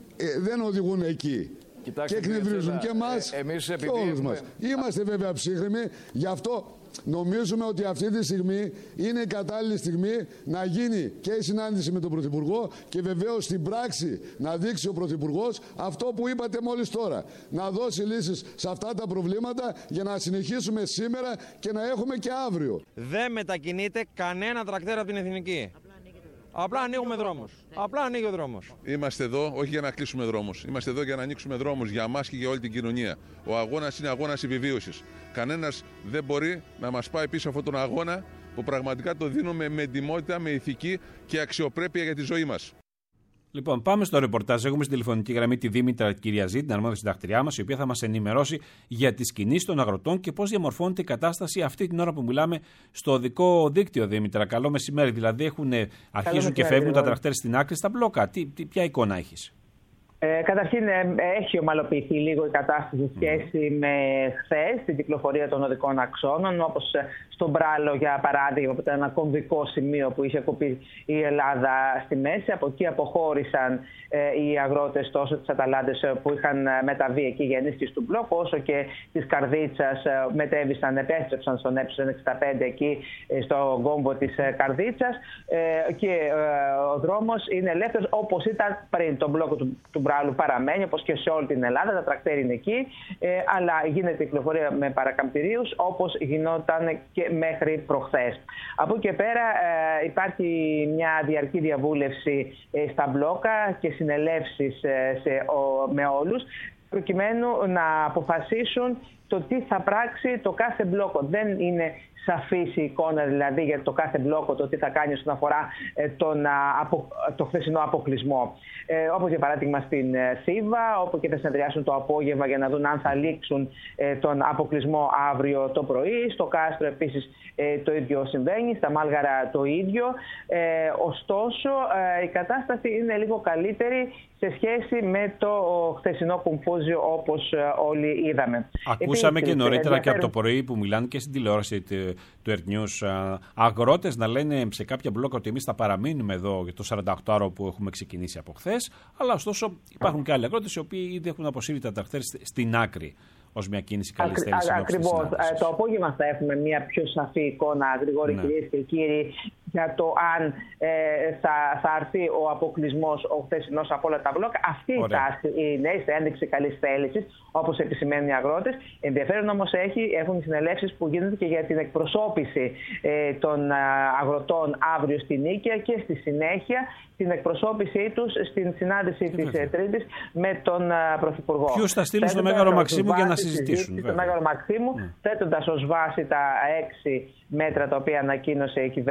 δεν οδηγούν εκεί. Κοιτάξτε, και εκνευρίζουν και εμάς και όλους μας. Είμαστε βέβαια ψύχρεμοι, γι' αυτό νομίζουμε ότι αυτή τη στιγμή είναι η κατάλληλη στιγμή να γίνει και η συνάντηση με τον Πρωθυπουργό και βεβαίως στην πράξη να δείξει ο Πρωθυπουργός αυτό που είπατε μόλις τώρα. Να δώσει λύσεις σε αυτά τα προβλήματα για να συνεχίσουμε σήμερα και να έχουμε και αύριο. Δεν μετακινείται κανένα τρακτέρ από την Εθνική. Απλά ανοίγουμε δρόμους. Απλά ανοίγει ο δρόμος. Είμαστε εδώ όχι για να κλείσουμε δρόμους. Είμαστε εδώ για να ανοίξουμε δρόμους για μας και για όλη την κοινωνία. Ο αγώνας είναι αγώνας επιβίωσης. Κανένας δεν μπορεί να μας πάει πίσω από τον αγώνα που πραγματικά το δίνουμε με εντιμότητα, με ηθική και αξιοπρέπεια για τη ζωή μας. Λοιπόν, πάμε στο ρεπορτάζ. Έχουμε στην τηλεφωνική γραμμή τη Δήμητρα Κυριαζή, την αρμόδια συντακτηριά μας, η οποία θα μας ενημερώσει για τις κινήσεις των αγροτών και πώς διαμορφώνεται η κατάσταση αυτή την ώρα που μιλάμε στο οδικό δίκτυο. Δήμητρα, καλό μεσημέρι. Δηλαδή, αρχίζουν και φεύγουν τα τρακτέρ στην άκρη στα μπλόκα. Ποια εικόνα έχεις? Καταρχήν έχει ομαλοποιηθεί λίγο η κατάσταση σε σχέση με χθες, την κυκλοφορία των οδικών αξώνων, όπως στον Μπράλο για παράδειγμα, που ήταν ένα κομβικό σημείο που είχε κοπεί η Ελλάδα στη μέση. Από εκεί αποχώρησαν οι αγρότες τόσο της Αταλάντες που είχαν μεταβεί εκεί για ενίσχυση του μπλοκ, όσο και της Καρδίτσας επέστρεψαν στον Ε65 εκεί στο κόμβο της Καρδίτσας και ο δρόμος είναι ελεύθερος όπως ήταν πριν. Το μπλοκ του Μπράλου παραμένει όπως και σε όλη την Ελλάδα, τα τρακτέρ είναι εκεί, αλλά γίνεται η κυκλοφορία με παρακαμπτηρίους όπως γινόταν και μέχρι προχθές. Από εκεί και πέρα υπάρχει μια διαρκή διαβούλευση στα μπλόκα και συνελεύσεις με όλους, προκειμένου να αποφασίσουν το τι θα πράξει το κάθε μπλόκο. Δεν είναι σαφής η εικόνα δηλαδή για το κάθε μπλόκο το τι θα κάνει όσον αφορά το χθεσινό αποκλεισμό. Όπως για παράδειγμα στην Θήβα, όπου και θα συνεδριάσουν το απόγευμα για να δουν αν θα λήξουν τον αποκλεισμό αύριο το πρωί. Στο Κάστρο επίσης το ίδιο συμβαίνει, στα Μάλγαρα το ίδιο. Ωστόσο η κατάσταση είναι λίγο καλύτερη σε σχέση με το χθεσινό κουμφούζιο όπως όλοι είδαμε. Ακούσαμε και νωρίτερα και από το πρωί που μιλάνε και στην τηλεόραση του Earth News αγρότες να λένε σε κάποια μπλόκα ότι εμείς θα παραμείνουμε εδώ για το 48ωρο που έχουμε ξεκινήσει από χθες, αλλά ωστόσο υπάρχουν και άλλοι αγρότες οι οποίοι ήδη έχουν αποσύρει τα τρακτέρ στην άκρη ως μια κίνηση καλής θέλησης. Ακριβώς. Το απόγευμα θα έχουμε μια πιο σαφή εικόνα, Γρηγόρη, κυρίες και κύριοι, για το αν θα έρθει ο αποκλεισμός ο χθεσινός από όλα τα μπλόκα. Αυτή η τάση είναι σε ένδειξη καλής θέλησης, όπως επισημαίνουν οι αγρότες. Ενδιαφέρον όμως έχουν οι συνελεύσεις που γίνονται και για την εκπροσώπηση των αγροτών αύριο στην Νίκαια και στη συνέχεια την εκπροσώπησή τους στην συνάντηση της Τρίτης με τον Πρωθυπουργό. Ποιους θα στείλουν στο Μέγαρο Μαξίμου για να συζητήσουν. Στο Μέγαρο Μαξίμου, θέτοντας ως βάση τα 6 μέτρα τα οποία ανακοίνωσε η κυβέρνηση, τα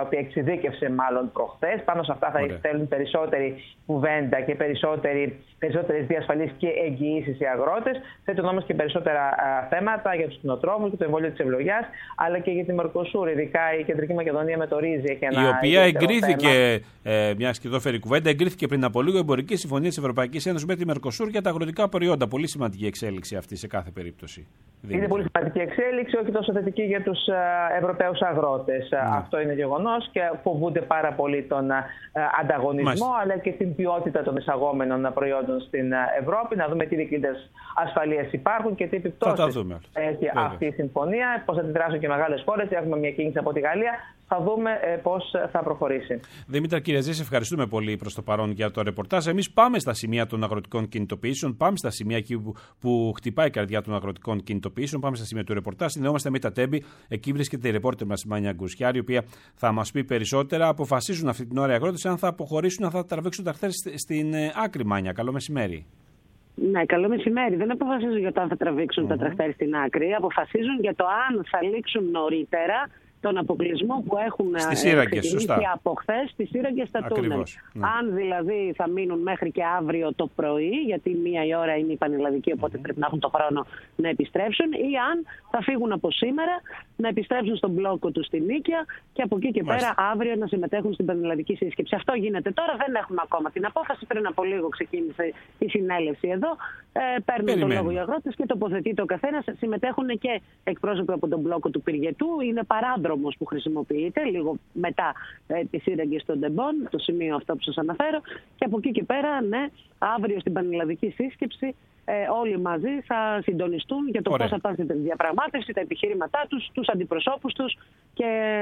οποία εξειδίκευσε μάλλον προχθές. Πάνω σε αυτά θα θέλουν περισσότερη κουβέντα και περισσότερες διασφαλίσεις και εγγυήσεις οι αγρότες. Θέτουν όμως και περισσότερα θέματα για τους κτηνοτρόφους και το εμβόλιο της ευλογιάς, αλλά και για τη Μερκοσούρ, ειδικά η Κεντρική Μακεδονία με το ρύζι. Η οποία εγκρίθηκε, μια και εδώ φέρει κουβέντα, εγκρίθηκε πριν από λίγο η εμπορική συμφωνία της Ευρωπαϊκής Ένωσης με τη Μερκοσούρ για τα αγροτικά προϊόντα. Πολύ σημαντική εξέλιξη αυτή σε κάθε περίπτωση. Είναι πολύ σημαντική εξέλιξη, όχι τόσο θετική για τους Ευρωπαίους αγρότες. Αυτό είναι γεγονός και φοβούνται πάρα πολύ τον ανταγωνισμό, αλλά και την ποιότητα των εισαγόμενων προϊόντων στην Ευρώπη. Να δούμε τι δικλείδες ασφαλείας υπάρχουν και τι επιπτώσεις έχει αυτή η συμφωνία, πώς θα αντιδράσουν και μεγάλες χώρες. Έχουμε μια κίνηση από τη Γαλλία. Θα δούμε πώς θα προχωρήσει. Δήμητρα Κυριαζή, σε ευχαριστούμε πολύ προς το παρόν για το ρεπορτάζ. Εμείς πάμε στα σημεία των αγροτικών κινητοποιήσεων, πάμε στα σημεία εκεί που χτυπάει η καρδιά των αγροτικών κινητοποιήσεων, πάμε στα σημεία του ρεπορτάζ. Συνδεόμαστε με τα Τέμπη. Εκεί βρίσκεται η ρεπόρτερ μας Μάνια Γκουσιάρη, η οποία θα μας πει περισσότερα. Αποφασίζουν αυτή την ώρα οι αγρότες αν θα αποχωρήσουν, αν θα τραβήξουν τα χθες στην άκρη. Μάνια, καλό μεσημέρι. Ναι, καλό μεσημέρι. Δεν αποφασίζουν για το αν θα τραβήξουν τα τρακτέρ στην άκρη. Αποφασίζουν για το αν θα λήξουν νωρίτερα τον αποκλεισμό που έχουν ξεκινήσει από χθες στις Σύραγγες στα τούνελ. Αν δηλαδή θα μείνουν μέχρι και αύριο το πρωί, γιατί 1 η ώρα είναι η πανελλαδική, οπότε πρέπει να έχουν το χρόνο να επιστρέψουν, ή αν θα φύγουν από σήμερα, να επιστρέψουν στον μπλόκο του στη Νίκαια και από εκεί και πέρα αύριο να συμμετέχουν στην πανελλαδική σύσκεψη. Αυτό γίνεται τώρα, δεν έχουμε ακόμα την απόφαση. Πριν από λίγο ξεκίνησε η συνέλευση εδώ. Παίρνουν τον λόγο οι αγρότες και τοποθετείται ο καθένας. Συμμετέχουν και εκπρόσωποι από τον μπλόκο του Πυργετού. Είναι παράδρομος που χρησιμοποιείται λίγο μετά τις σύραγγες των Τεμπών, το σημείο αυτό που σας αναφέρω. Και από εκεί και πέρα, ναι, αύριο στην πανελλαδική σύσκεψη όλοι μαζί θα συντονιστούν για το πώς θα πάνε στην διαπραγμάτευση, τα επιχείρηματά τους, τους αντιπροσώπους τους. Και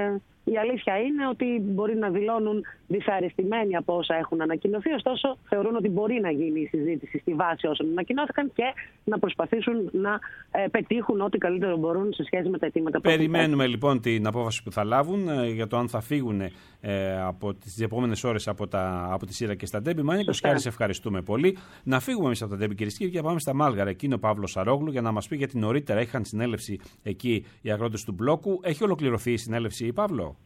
η αλήθεια είναι ότι μπορεί να δηλώνουν δυσαρεστημένοι από όσα έχουν ανακοινωθεί, ωστόσο θεωρούν ότι μπορεί να γίνει η συζήτηση στη βάση όσων ανακοινώθηκαν και να προσπαθήσουν να πετύχουν ό,τι καλύτερο μπορούν σε σχέση με τα αιτήματα που περιμένουμε λοιπόν την απόφαση που θα λάβουν για το αν θα φύγουν από τις επόμενες ώρες από τη Σύρα και στα Τέμπη. Μάνια Γκουσιάρη, σε ευχαριστούμε πολύ. Να φύγουμε εμείς από τα Τέμπη, κυρίες και κύριοι, και πάμε στα Μάλγαρα. Εκεί είναι ο Παύλος Σαρόγλου για να μας πει γιατί νωρίτερα είχαν συνέλευση εκεί οι αγρότες του μπλόκου. Έχει ολοκληρωθεί η συνέλευση, Παύλο?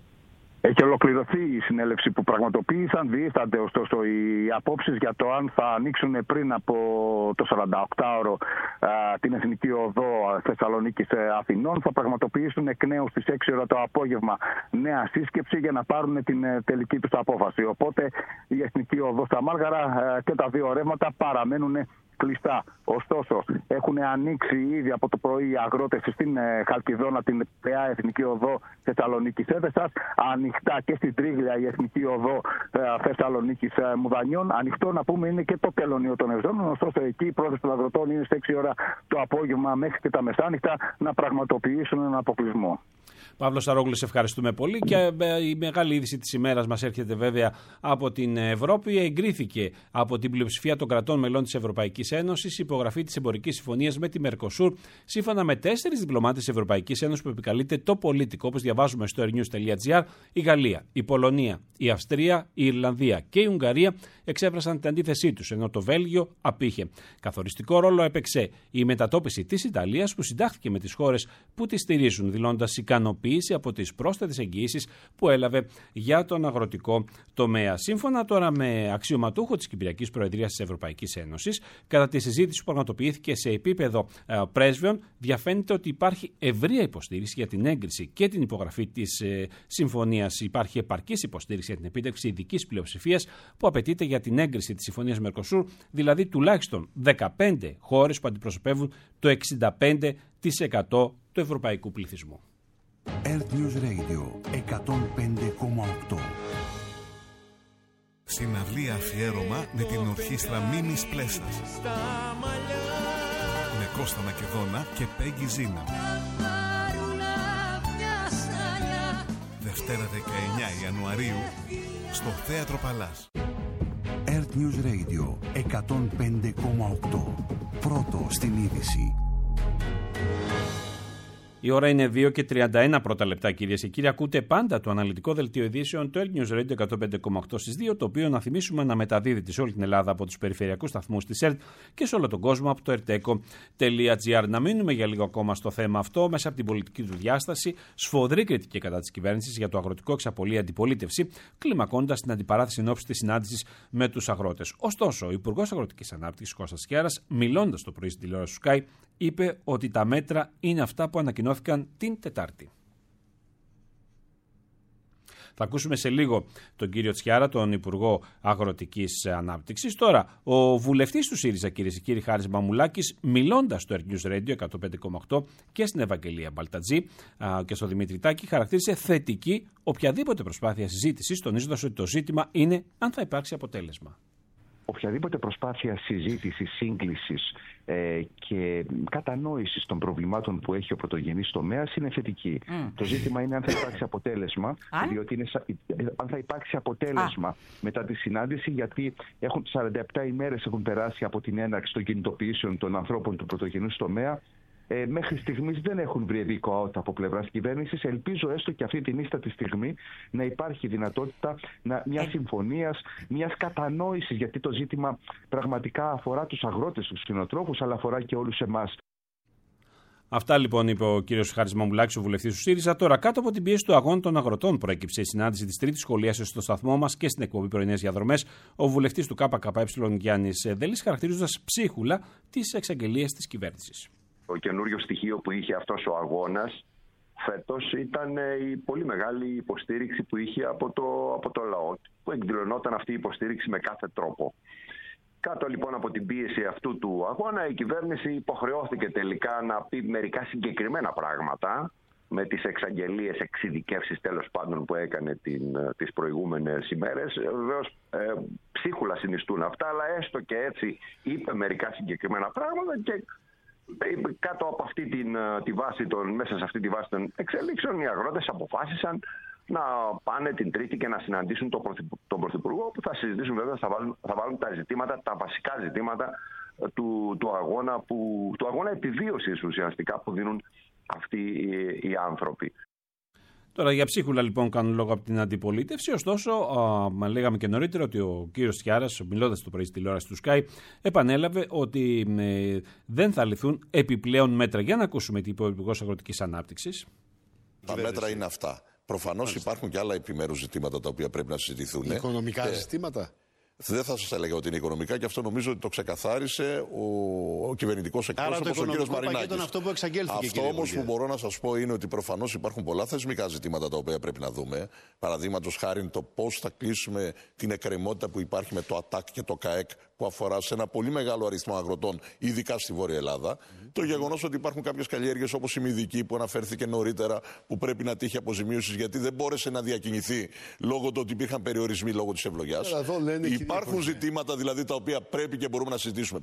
Έχει ολοκληρωθεί η συνέλευση που πραγματοποίησαν. Διήφθανται ωστόσο οι απόψεις για το αν θα ανοίξουν πριν από το 48ωρο την Εθνική Οδό Θεσσαλονίκης Αθηνών. Θα πραγματοποιήσουν εκ νέου στις 6 ώρα το απόγευμα νέα σύσκεψη για να πάρουν την τελική τους απόφαση. Οπότε η Εθνική Οδό στα Μάλγαρα και τα δύο ρεύματα παραμένουν κλειστά. Ωστόσο, έχουν ανοίξει ήδη από το πρωί οι αγρότες στην Χαλκιδόνα την Νέα Εθνική Οδό Θεσσαλονίκης Έδεσας, ανοιχτά και στην Τρίγλια η Εθνική Οδό Θεσσαλονίκης Μουδανιών. Ανοιχτό να πούμε είναι και το τελωνείο των Ευζώνων. Ωστόσο, εκεί η πρόθεση των αγροτών είναι στις 6 ώρα το απόγευμα μέχρι και τα μεσάνυχτα να πραγματοποιήσουν έναν αποκλεισμό. Παύλο Σαρόγλου, σε ευχαριστούμε πολύ. Και η μεγάλη είδηση της ημέρας μας έρχεται βέβαια από την Ευρώπη. Εγκρίθηκε από την πλειοψηφία των κρατών μελών της Ευρωπαϊκής Ένωσης η υπογραφή της εμπορικής συμφωνίας με τη Μερκοσούρ, σύμφωνα με 4 διπλωμάτες της Ευρωπαϊκής Ένωσης που επικαλείται το πολίτικο, όπως διαβάζουμε στο airnews.gr. Η Γαλλία, η Πολωνία, η Αυστρία, η Ιρλανδία και η Ουγγαρία εξέφρασαν την αντίθεσή τους, ενώ το Βέλγιο απήχε. Καθοριστικό ρόλο έπαιξε η μετατόπιση της Ιταλίας, που συντάχθηκε με τις χώρες που τη στηρίζουν, δηλώντας ικανοποίηση από τις πρόσθετες εγγυήσεις που έλαβε για τον αγροτικό τομέα. Σύμφωνα τώρα με αξιωματούχο της Κυπριακής Προεδρίας της Ευρωπαϊκής Ένωσης, κατά τη συζήτηση που πραγματοποιήθηκε σε επίπεδο πρέσβεων, διαφαίνεται ότι υπάρχει ευρεία υποστήριξη για την έγκριση και την υπογραφή της συμφωνίας. Υπάρχει επαρκής υποστήριξη για την επίτευξη ειδικής πλειοψηφίας που απαιτείται για την έγκριση της συμφωνίας Μερκοσούρ, δηλαδή τουλάχιστον 15 χώρες που αντιπροσωπεύουν το 65% του ευρωπαϊκού πληθυσμού. Earth News Radio 105,8. Συναυλή αφιέρωμα με την ορχήστρα Μίμης Πλέσας. Με Κώστα Μακεδόνα και Πέγγι Ζήνα. Δευτέρα 19 Ιανουαρίου στο Θέατρο Παλάς. Earth News Radio 105,8. Πρώτο στην είδηση. Η ώρα είναι 2:31 πρώτα λεπτά, κυρίες και κύριοι. Ακούτε πάντα το αναλυτικό δελτίο ειδήσεων του Earth News Radio 105,8 στις 2, το οποίο να θυμίσουμε να μεταδίδεται σε όλη την Ελλάδα από τους περιφερειακούς σταθμούς της ΕΡΤ και σε όλο τον κόσμο από το erteco.gr. Να μείνουμε για λίγο ακόμα στο θέμα αυτό, μέσα από την πολιτική του διάσταση, σφοδρή κριτική κατά της κυβέρνησης για το αγροτικό εξαπολύει αντιπολίτευση, κλιμακώνοντας την αντιπαράθεση ενόψει της συνάντησης με τους αγρότες. Ωστόσο, ο Υπουργός Αγροτικής Ανάπτυξης Κώστας Κιάρας, μιλώντας το πρωί στην τηλεόραση του Sky, είπε ότι τα μέτρα είναι αυτά που ανακοινώθηκαν την Τετάρτη. Θα ακούσουμε σε λίγο τον κύριο Τσιάρα, τον Υπουργό Αγροτικής Ανάπτυξης. Τώρα, ο βουλευτής του ΣΥΡΙΖΑ, κυρίες και κύριοι, Χάρης Μαμουλάκης, μιλώντας στο Earth News Radio 105,8 και στην Ευαγγελία Μπαλτατζή και στο Δημήτρη Τάκη, χαρακτήρισε θετική οποιαδήποτε προσπάθεια συζήτησης, τονίζοντας ότι το ζήτημα είναι αν θα υπάρξει αποτέλεσμα. Οποιαδήποτε προσπάθεια συζήτησης, σύγκλησης και κατανόησης των προβλημάτων που έχει ο πρωτογενής τομέας είναι θετική. Το ζήτημα είναι αν θα υπάρξει αποτέλεσμα, διότι αν θα υπάρξει αποτέλεσμα μετά τη συνάντηση, γιατί 47 ημέρες έχουν περάσει από την έναρξη των κινητοποιήσεων των ανθρώπων του πρωτογενούς τομέα. Μέχρι στιγμής δεν έχουν βρει δίκο από πλευράς κυβέρνησης. Ελπίζω έστω και αυτή την ίστατη στιγμή να υπάρχει δυνατότητα μιας συμφωνίας, μιας κατανόησης, γιατί το ζήτημα πραγματικά αφορά τους αγρότες, τους κτηνοτρόφους, αλλά αφορά και όλους εμάς. Αυτά λοιπόν είπε ο κύριος Χάρης Μαμουλάκης, ο βουλευτής του ΣΥΡΙΖΑ. Τώρα, κάτω από την πίεση του αγώνα των αγροτών, προέκυψε η συνάντηση της Τρίτης Σχολίασης στο σταθμό μας και στην εκπομπή Πρωινές Διαδρομές. Ο βουλευτής του ΚΚΕ Γιάννης Δελής, χαρακτηρίζοντας ψίχουλα τις εξαγγελίες της κυβέρνησης. Το καινούριο στοιχείο που είχε αυτός ο αγώνας φέτος ήταν η πολύ μεγάλη υποστήριξη που είχε από το λαό, που εκδηλωνόταν αυτή η υποστήριξη με κάθε τρόπο. Κάτω λοιπόν από την πίεση αυτού του αγώνα, η κυβέρνηση υποχρεώθηκε τελικά να πει μερικά συγκεκριμένα πράγματα με τις εξαγγελίες, εξειδικεύσεις τέλος πάντων που έκανε τις προηγούμενες ημέρες. Βεβαίως ψίχουλα συνιστούν αυτά, αλλά έστω και έτσι είπε μερικά συγκεκριμένα πράγματα και κάτω από αυτή μέσα σε αυτή τη βάση των εξελίξεων, οι αγρότες αποφάσισαν να πάνε την Τρίτη και να συναντήσουν τον Πρωθυπουργό, που θα συζητήσουν βέβαια, θα βάλουν τα ζητήματα, τα βασικά ζητήματα του αγώνα επιβίωσης ουσιαστικά που δίνουν αυτοί οι άνθρωποι. Τώρα για ψίχουλα λοιπόν κάνουν λόγο από την αντιπολίτευση, ωστόσο λέγαμε και νωρίτερα ότι ο κύριος Τσιάρας, μιλώντας το πρωί στη τηλεόραση του Sky, επανέλαβε ότι δεν θα ληφθούν επιπλέον μέτρα. Για να ακούσουμε τι είπε ο Υπουργός Αγροτικής Ανάπτυξης. Τα μέτρα είναι αυτά. Προφανώς υπάρχουν και άλλα επιμέρους ζητήματα τα οποία πρέπει να συζητηθούν. Οικονομικά ζητήματα. Δεν θα σας έλεγα ότι είναι οικονομικά και αυτό νομίζω ότι το ξεκαθάρισε ο κυβερνητικός εκπρόσωπος, ο κύριος Μαρινάκης. Αυτό όμως που μπορώ να σας πω είναι ότι προφανώς υπάρχουν πολλά θεσμικά ζητήματα τα οποία πρέπει να δούμε. Παραδείγματος χάρη το πώς θα κλείσουμε την εκκρεμότητα που υπάρχει με το ΑΤΑΚ και το ΚΑΕΚ, που αφορά σε ένα πολύ μεγάλο αριθμό αγροτών, ειδικά στη Βόρεια Ελλάδα. Το γεγονός ότι υπάρχουν κάποιες καλλιέργειες όπως η μυδική που αναφέρθηκε νωρίτερα, που πρέπει να τύχει αποζημίωσης γιατί δεν μπόρεσε να διακινηθεί λόγω του ότι υπήρχαν περιορισμοί λόγω της ευλογιάς. Υπάρχουν ζητήματα δηλαδή τα οποία πρέπει και μπορούμε να συζητήσουμε.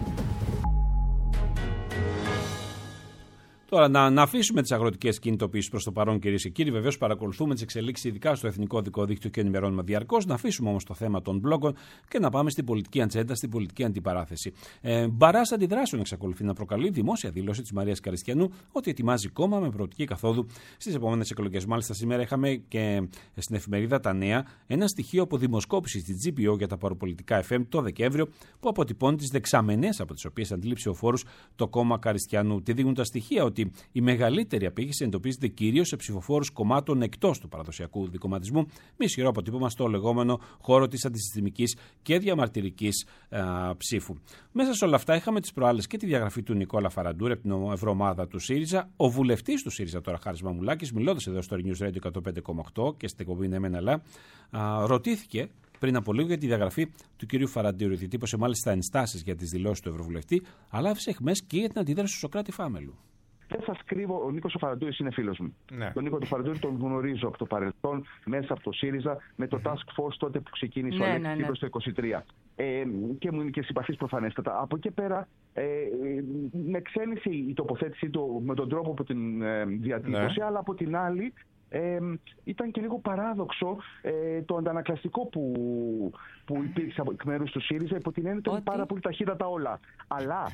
Τώρα, να αφήσουμε τις αγροτικές κινητοποιήσεις προς το παρόν, κυρίες και κύριοι. Βεβαίως, παρακολουθούμε τις εξελίξεις, ειδικά στο Εθνικό Δικό Δίκτυο και ενημερώνουμε διαρκώς. Να αφήσουμε όμως το θέμα των μπλόγκων και να πάμε στην πολιτική ατζέντα, στην πολιτική αντιπαράθεση. Μπαράς αντιδράσεων εξακολουθεί να προκαλεί δημόσια δήλωση της Μαρίας Καριστιανού ότι ετοιμάζει κόμμα με προοπτική καθόδου στις επόμενες εκλογές. Μάλιστα, σήμερα είχαμε και στην εφημερίδα Τα Νέα ένα στοιχείο από δημοσκόπηση της GPO για τα παροπολιτικά FM το Δεκέμβριο, που αποτυπώνει τις δεξαμενές από τις οποίες αντλεί ψηφοφόρους το κόμμα Καριστιανού. Τι δείχνουν τα στοιχεία? Ότι η μεγαλύτερη απήχηση εντοπίζεται κυρίως σε ψηφοφόρους κομμάτων εκτός του παραδοσιακού δικομματισμού, με ισχυρό αποτύπωμα στο λεγόμενο χώρο της αντισυστημικής και διαμαρτυρικής ψήφου. Μέσα σε όλα αυτά, είχαμε τις προάλλες και τη διαγραφή του Νικόλα Φαραντούρη από την ευρωομάδα του ΣΥΡΙΖΑ. Ο βουλευτής του ΣΥΡΙΖΑ, τώρα Χάρης Μαμουλάκης, μιλώντας εδώ στο News Radio 105,8 και στην εκπομπή Ναι Μεν Αλλά, ρωτήθηκε πριν από λίγο για τη διαγραφή του κυρίου Φαραντούρη. Διατύπωσε μάλιστα ενστάσεις για τις δηλώσεις του Ευρωβουλευτή, αλλά άφησε εχμές και για την αντίδραση του Σωκράτη Φάμελου. Δεν σας κρύβω, ο Νίκος Φαραντούρης είναι φίλος μου. Ναι. Τον Νίκο Φαραντούρη τον γνωρίζω από το παρελθόν, μέσα από το ΣΥΡΙΖΑ, με το Task Force τότε που ξεκίνησε ο Αλέξης Τσίπρας το 2023. Και μου είναι και συμπαθής προφανέστατα. Από εκεί πέρα με ξένησε η τοποθέτησή του με τον τρόπο που την διατύπωσε, αλλά από την άλλη ήταν και λίγο παράδοξο το αντανακλαστικό που υπήρξε εκ μέρους του ΣΥΡΙΖΑ, υπό την έννοια ότι είναι πάρα πολύ ταχύτατα όλα. Αλλά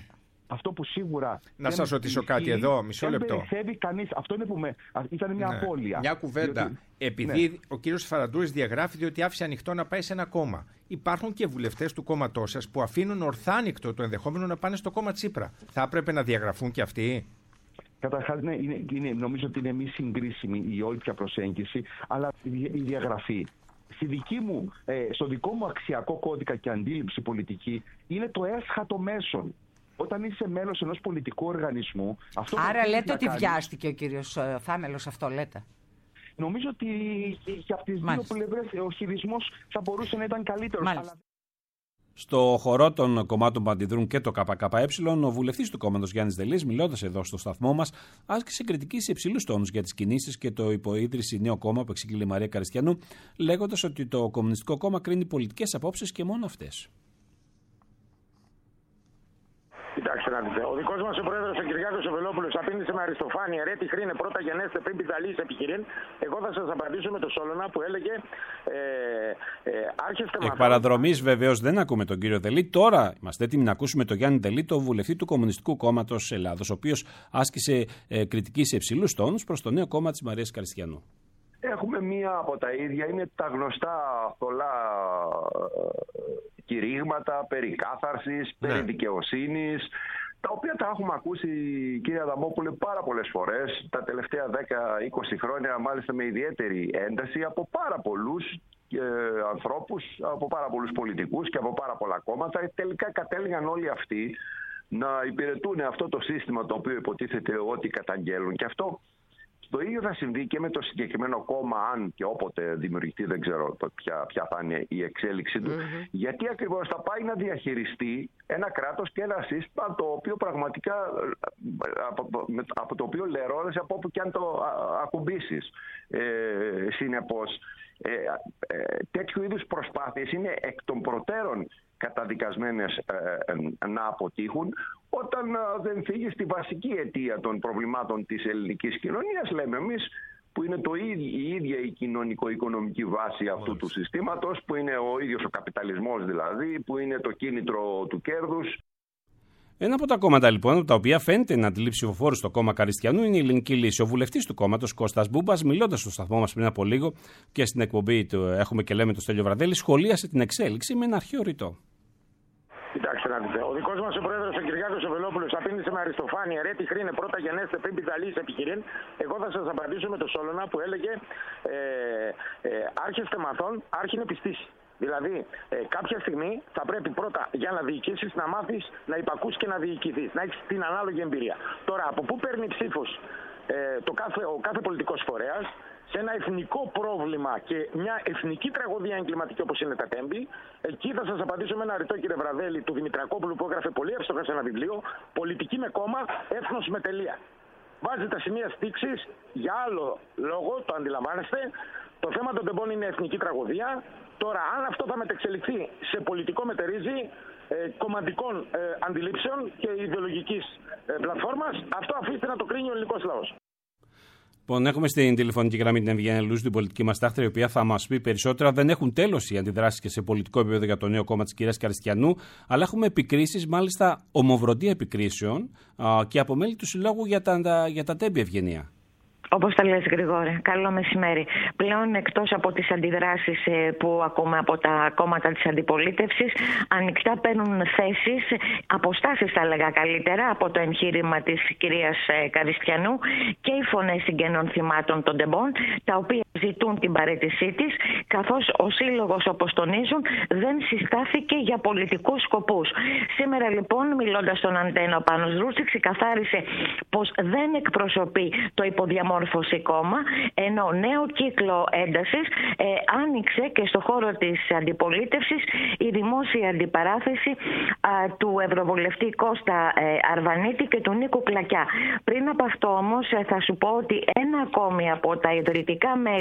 Αυτό που σίγουρα. Να σας ρωτήσω κάτι εδώ, μισό λεπτό. Δεν περισσεύει κανείς. Αυτό είναι που ήταν μια απώλεια. Μια κουβέντα. Επειδή ο κύριος Φαραντούρης διαγράφει διότι άφησε ανοιχτό να πάει σε ένα κόμμα. Υπάρχουν και βουλευτές του κόμματός σας που αφήνουν ορθάνικτο το ενδεχόμενο να πάνε στο κόμμα Τσίπρα. Θα έπρεπε να διαγραφούν και αυτοί? Καταρχάς, νομίζω ότι είναι μη συγκρίσιμη η όλη πια προσέγγιση, αλλά η διαγραφή. Στο δικό μου αξιακό κώδικα και αντίληψη πολιτική είναι το έσχατο μέσον. Όταν είσαι μέλος ενός πολιτικού οργανισμού... Άρα λέτε ότι βιάστηκε ο κύριος Θάμελος, αυτό λέτε? Νομίζω ότι και από τις δύο πλευρές ο χειρισμός θα μπορούσε να ήταν καλύτερος. Στο χορό των κομμάτων που αντιδρούν και το ΚΚΕ, ο βουλευτής του κόμματος Γιάννης Δελής, μιλώντας εδώ στο σταθμό μας, άσκησε κριτική σε υψηλούς τόνους για τις κινήσεις και το υποίδρυση Νέο Κόμμα που εξήγηλε η Μαρία Καριστιανού, λέγοντας ότι το Κομμουνιστικό Κόμμα κρίνει πολιτικές απόψεις και μόνο αυτές. Κοιτάξτε να δείτε. Ο δικός μας ο πρόεδρος, ο Κυριάκος Βελόπουλος, απήντησε με αριστοφάνεια. Ρε, τι χρήνε πρώτα γενέστε πριν πιζαλείς επιχειρήν. Εγώ θα σας απαντήσω με το Σόλωνα που έλεγε άρχεστε εκ παραδρομής βεβαίως δεν ακούμε τον κύριο Δελή. Τώρα είμαστε έτοιμοι να ακούσουμε τον Γιάννη Δελή, τον βουλευτή του Κομμουνιστικού Κόμματος Ελλάδος, ο οποίος άσκησε κριτική σε υψηλούς τόνους προς το Νέο Κόμμα της Μαρίας Καριστιανού. Έχουμε μία από τα ίδια, είναι τα γνωστά πολλά κηρύγματα περί κάθαρσης, περί δικαιοσύνης, τα οποία τα έχουμε ακούσει, κύριε Αδαμόπουλε, πάρα πολλές φορές τα τελευταία 10-20 χρόνια, μάλιστα με ιδιαίτερη ένταση από πάρα πολλούς ανθρώπους, από πάρα πολλούς πολιτικούς και από πάρα πολλά κόμματα. Τελικά κατέληγαν όλοι αυτοί να υπηρετούν αυτό το σύστημα το οποίο υποτίθεται ότι καταγγέλουν. Και αυτό το ίδιο θα συμβεί και με το συγκεκριμένο κόμμα, αν και όποτε δημιουργηθεί, δεν ξέρω ποια θα είναι η εξέλιξη του, γιατί ακριβώς θα πάει να διαχειριστεί ένα κράτος και ένα σύστημα το οποίο πραγματικά, από το οποίο λερώνεσαι από όπου και αν το ακουμπήσεις. Συνεπώς, τέτοιου είδους προσπάθειες είναι εκ των προτέρων καταδικασμένες να αποτύχουν όταν δεν φύγει στη βασική αιτία των προβλημάτων της ελληνικής κοινωνίας, λέμε εμείς, που είναι η ίδια η κοινωνικο-οικονομική βάση αυτού του συστήματος, που είναι ο ίδιος ο καπιταλισμός δηλαδή, που είναι το κίνητρο του κέρδους. Ένα από τα κόμματα λοιπόν, από τα οποία φαίνεται να αντιλεί ψηφοφόρους στο κόμμα Καριστιανού, είναι η Ελληνική Λύση. Ο βουλευτής του κόμματος, Κώστας Μπούμπας, μιλώντας στο σταθμό μας πριν από λίγο και στην εκπομπή του Έχουμε και Λέμε το Στέλιο Βραδέλη, σχολίασε την εξέλιξη με ένα αρχαίο ρητό. Κοιτάξτε να δείτε. Ο δικός μας ο πρόεδρος, ο Κυριάκος Βελόπουλος, απήντησε με αριστοφάνεια. Ρε, τι χρήνε πρώτα γενέστε πριν πιζαλείς επιχειρήν. Εγώ θα σας απαντήσω με το Σόλωνα που έλεγε άρχεστε μαθών, άρχινε πιστήσει. Δηλαδή, κάποια στιγμή θα πρέπει πρώτα για να διοικήσεις να μάθεις να υπακούς και να διοικηθείς, να έχεις την ανάλογη εμπειρία. Τώρα, από πού παίρνει ψήφος ο κάθε πολιτικός φορέας σε ένα εθνικό πρόβλημα και μια εθνική τραγωδία εγκληματική όπως είναι τα Τέμπη, εκεί θα σας απαντήσω με ένα ρητό, κύριε Βραδέλη, του Δημητρακόπουλου που έγραφε πολύ εύστοχα σε ένα βιβλίο, πολιτική με κόμμα, έθνος με τελεία. Βάζει τα σημεία στίξης για άλλο λόγο, το αντιλαμβάνεστε. Το θέμα των τεμπών είναι εθνική τραγωδία. Τώρα, αν αυτό θα μετεξελιχθεί σε πολιτικό μετερίζει κομματικών αντιλήψεων και ιδεολογικής πλατφόρμας, αυτό αφήστε να το κρίνει ο ελληνικός λαός. Λοιπόν, έχουμε στην τηλεφωνική γραμμή την Ευγένεια Λούζου, την πολιτική μας τάχτρια, η οποία θα μας πει περισσότερα. Δεν έχουν τέλος οι αντιδράσεις και σε πολιτικό επίπεδο για το νέο κόμμα της κυρίας Καριστιανού, αλλά έχουμε επικρίσεις, μάλιστα ομοβροντία επικρίσεων και από μέλη του Συλλόγου για τα Τέμπη, Ευγενία. Όπως τα λες, Γρηγόρη, καλό μεσημέρι. Πλέον, εκτός από τις αντιδράσεις που ακούμε από τα κόμματα της αντιπολίτευσης, ανοιχτά παίρνουν θέσεις, αποστάσεις θα έλεγα καλύτερα, από το εγχείρημα της κυρίας Καριστιανού και οι φωνές συγγενών θυμάτων των τεμπών, τα οποία ζητούν την παραίτησή της, καθώς ο Σύλλογος, όπως τονίζουν, δεν συστάθηκε για πολιτικούς σκοπούς. Σήμερα, λοιπόν, μιλώντας στον Αντένα, ο Πάνος Ρούτσι ξεκαθάρισε πως δεν εκπροσωπεί το υποδιαμόρφωση κόμμα, ενώ νέο κύκλο έντασης άνοιξε και στο χώρο της αντιπολίτευσης η δημόσια αντιπαράθεση του Ευρωβουλευτή Κώστα Αρβανίτη και του Νίκου Κλακιά. Πριν από αυτό όμως θα σου πω ότι ένα ακόμη από τα ιδρυτικά μέλη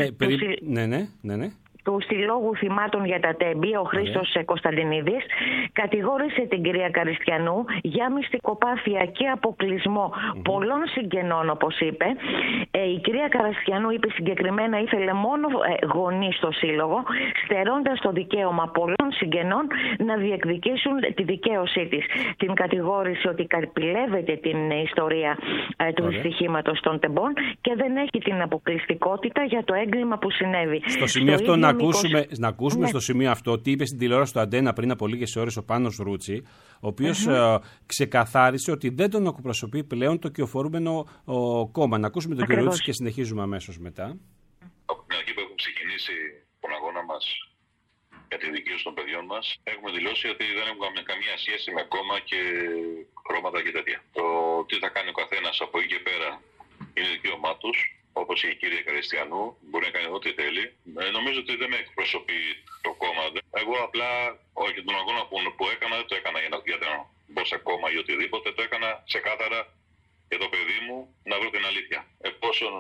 του Συλλόγου Θυμάτων για τα Τέμπη, ο Χρήστος Κωνσταντινίδης, κατηγόρησε την κυρία Καριστιανού για μυστικοπάθεια και αποκλεισμό πολλών συγγενών, όπως είπε. Η κυρία Καριστιανού, είπε συγκεκριμένα, ήθελε μόνο γονείς στο Σύλλογο, στερώντας το δικαίωμα πολλών των συγγενών να διεκδικήσουν τη δικαίωσή της. Την κατηγόρησε ότι καπηλεύεται την ιστορία του δυστυχήματος των τεμπών και δεν έχει την αποκλειστικότητα για το έγκλημα που συνέβη. Στο σημείο αυτό να ακούσουμε στο σημείο αυτό τι είπε στην τηλεόραση του Αντένα πριν από λίγες ώρες ο Πάνος Ρούτσι, ο οποίος ξεκαθάρισε ότι δεν τον εκπροσωπεί πλέον το κυοφορούμενο κόμμα. Να ακούσουμε τον κύριο Ρούτσι και συνεχίζουμε αμέσως μετά. Από την αρχή που έχουμε ξεκινήσει τον αγώνα μας για τη δικαίωση των παιδιών μας, έχουμε δηλώσει ότι δεν έχουμε καμία σχέση με κόμμα και χρώματα και τέτοια. Το τι θα κάνει ο καθένας από εκεί και πέρα είναι δικαίωμά τους, όπως η κυρία Καριστιανού, μπορεί να κάνει ό,τι θέλει. Νομίζω ότι δεν με εκπροσωπεί το κόμμα. Εγώ απλά όχι, τον αγώνα που έκανα δεν το έκανα για να μπω σε κόμμα ή οτιδήποτε. Το έκανα ξεκάθαρα για το παιδί μου να βρω την αλήθεια. Εφόσον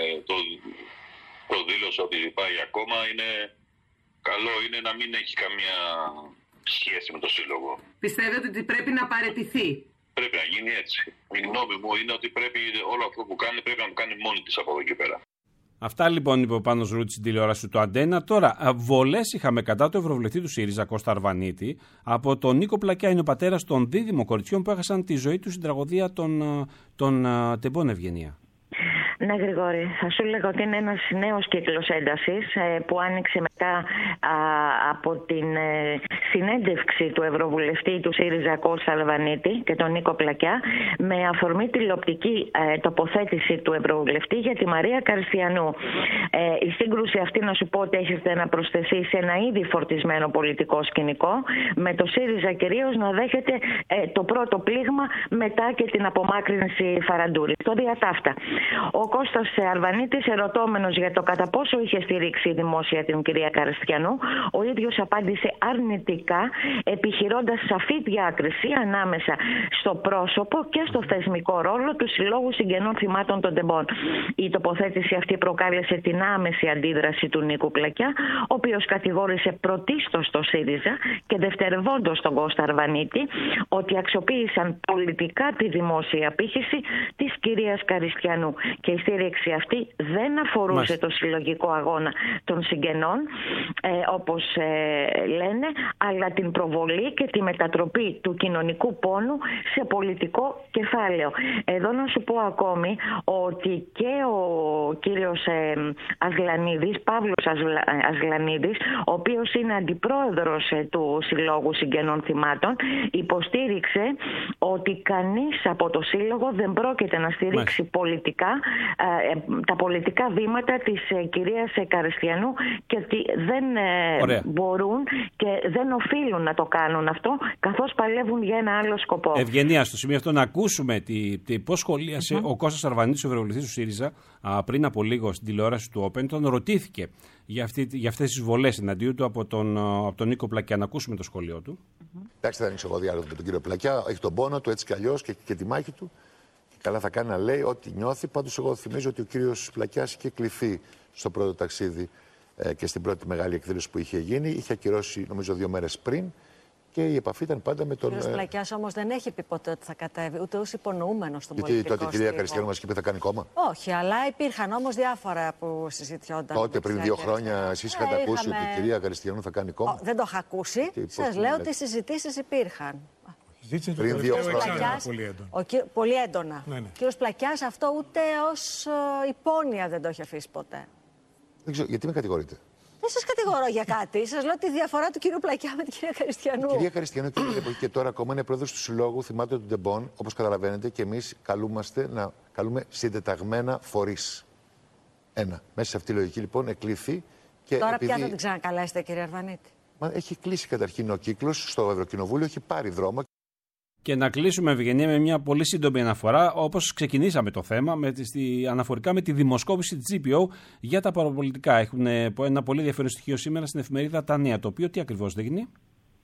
το δήλωσα ότι πάει ακόμα, καλό είναι να μην έχει καμία σχέση με το σύλλογο. Πιστεύετε ότι πρέπει να παραιτηθεί? Πρέπει να γίνει έτσι. Η γνώμη μου είναι ότι πρέπει όλο αυτό που κάνει πρέπει να το κάνει μόνη της από εδώ και πέρα. Αυτά λοιπόν είπε ο Πάνος Ρούτς στην τηλεόραση του Αντένα. Τώρα, βολές είχαμε κατά το ευρωβουλευτή του ΣΥΡΙΖΑ, Κώστα Αρβανίτη, από τον Νίκο Πλακιά. Είναι ο πατέρας των δίδυμων κοριτσιών που έχασαν τη ζωή τους στην τραγωδία των τεμπών, Ευγενία. Ναι, Γρηγόρη, θα σου λέγω ότι είναι ένας νέος κύκλος έντασης που άνοιξε μετά από την συνέντευξη του Ευρωβουλευτή του ΣΥΡΙΖΑ Κώστα Αρβανίτη και τον Νίκο Πλακιά με αφορμή τηλεοπτική τοποθέτηση του Ευρωβουλευτή για τη Μαρία Καριστιανού. Η σύγκρουση αυτή, να σου πω ότι έχετε να προσθεθεί σε ένα ήδη φορτισμένο πολιτικό σκηνικό, με το ΣΥΡΙΖΑ κυρίως να δέχεται το πρώτο πλήγμα μετά και την απομάκρυνση Φαραντούρη. Το διατάφτα. Ο Κώστας Αρβανίτης, ερωτώμενος για το κατά πόσο είχε στηρίξει δημόσια την κυρία Καριστιανού, ο ίδιος απάντησε αρνητικά, επιχειρώντας σαφή διάκριση ανάμεσα στο πρόσωπο και στο θεσμικό ρόλο του Συλλόγου Συγγενών Θυμάτων των Τεμπών. Η τοποθέτηση αυτή προκάλεσε την άμεση αντίδραση του Νίκου Πλακιά, ο οποίος κατηγόρησε πρωτίστως το ΣΥΡΙΖΑ και δευτερευόντως τον Κώστα Αρβανίτη ότι αξιοποίησαν πολιτικά τη δημόσια απήχηση της κυρίας Καριστιανού. Και η στήριξη αυτή δεν αφορούσε το συλλογικό αγώνα των συγγενών, όπως λένε, αλλά την προβολή και τη μετατροπή του κοινωνικού πόνου σε πολιτικό κεφάλαιο. Εδώ να σου πω ακόμη ότι και ο κύριος Ασλανίδης, Παύλος Ασλανίδης, ο οποίος είναι αντιπρόεδρος του Συλλόγου Συγγενών Θυμάτων, υποστήριξε ότι κανείς από το Σύλλογο δεν πρόκειται να στηρίξει πολιτικά τα πολιτικά βήματα της κυρίας Καριστιανού και ότι δεν μπορούν και δεν οφείλουν να το κάνουν αυτό, καθώς παλεύουν για ένα άλλο σκοπό. Ευγενία, στο σημείο αυτό να ακούσουμε πώς σχολίασε ο Κώστας Αρβανίτης, ο ευρωβουλευτής του ΣΥΡΙΖΑ, πριν από λίγο στην τηλεόραση του Open. Τον ρωτήθηκε για αυτές τις βολές εναντίον του από τον Νίκο Πλακιά. Να ακούσουμε το σχολείο του. Εντάξει, δεν ανοίξω εγώ διάλογο με τον κύριο Πλακιά. Έχει τον πόνο του έτσι κι αλλιώς και τη μάχη του. Καλά θα κάνει να λέει ό,τι νιώθει. Πάντως εγώ θυμίζω ότι ο κύριος Πλακιάς είχε κληθεί στο πρώτο ταξίδι και στην πρώτη μεγάλη εκδήλωση που είχε γίνει. Είχε ακυρώσει νομίζω 2 μέρες πριν και η επαφή ήταν πάντα με τον... Ο κύριος Πλακιάς όμως δεν έχει πει ποτέ ότι θα κατέβει, ούτε ως υπονοούμενος στον πολιτικό στίβο. Γιατί τότε η κυρία Καριστιανού μας είπε θα κάνει κόμμα. Όχι, αλλά υπήρχαν όμως διάφορα που συζητιόνταν. Τότε πριν 2 χρόνια εσείς είχατε ακούσει ότι η κυρία Καριστιανού θα κάνει κόμμα. Δεν το είχα ακούσει. Σας λέω ότι συζητήσεις υπήρχαν. Πριν 2 χρόνια. Πολύ έντονα. Ναι. Ο κύριος Πλακιάς αυτό ούτε ως υπόνοια δεν το έχει αφήσει ποτέ. Δεν ξέρω, γιατί με κατηγορείτε. Δεν σας κατηγορώ για κάτι. Σας λέω τη διαφορά του κύριου Πλακιά με την κυρία Καριστιανού. Η κυρία Καριστιανού και την εποχή και τώρα ακόμα είναι πρόεδρος του Συλλόγου Θυμάτων των Τεμπών. Όπως καταλαβαίνετε, και εμείς καλούμαστε να καλούμε συντεταγμένα φορείς. Μέσα σε αυτή τη λογική λοιπόν εκλήθη. Και τώρα πια θα την ξανακαλέσετε, κύριε Αρβανίτη. Έχει κλείσει καταρχήν ο κύκλος στο Ευρωκοινοβούλιο, έχει πάρει δρόμο. Και να κλείσουμε, Ευγενία, με μια πολύ σύντομη αναφορά, όπως ξεκινήσαμε το θέμα, αναφορικά με τη δημοσκόπηση της GPO για τα παραπολιτικά. Έχουν ένα πολύ ενδιαφέρον στοιχείο σήμερα στην εφημερίδα Τα Νέα, το οποίο τι ακριβώς δείχνει.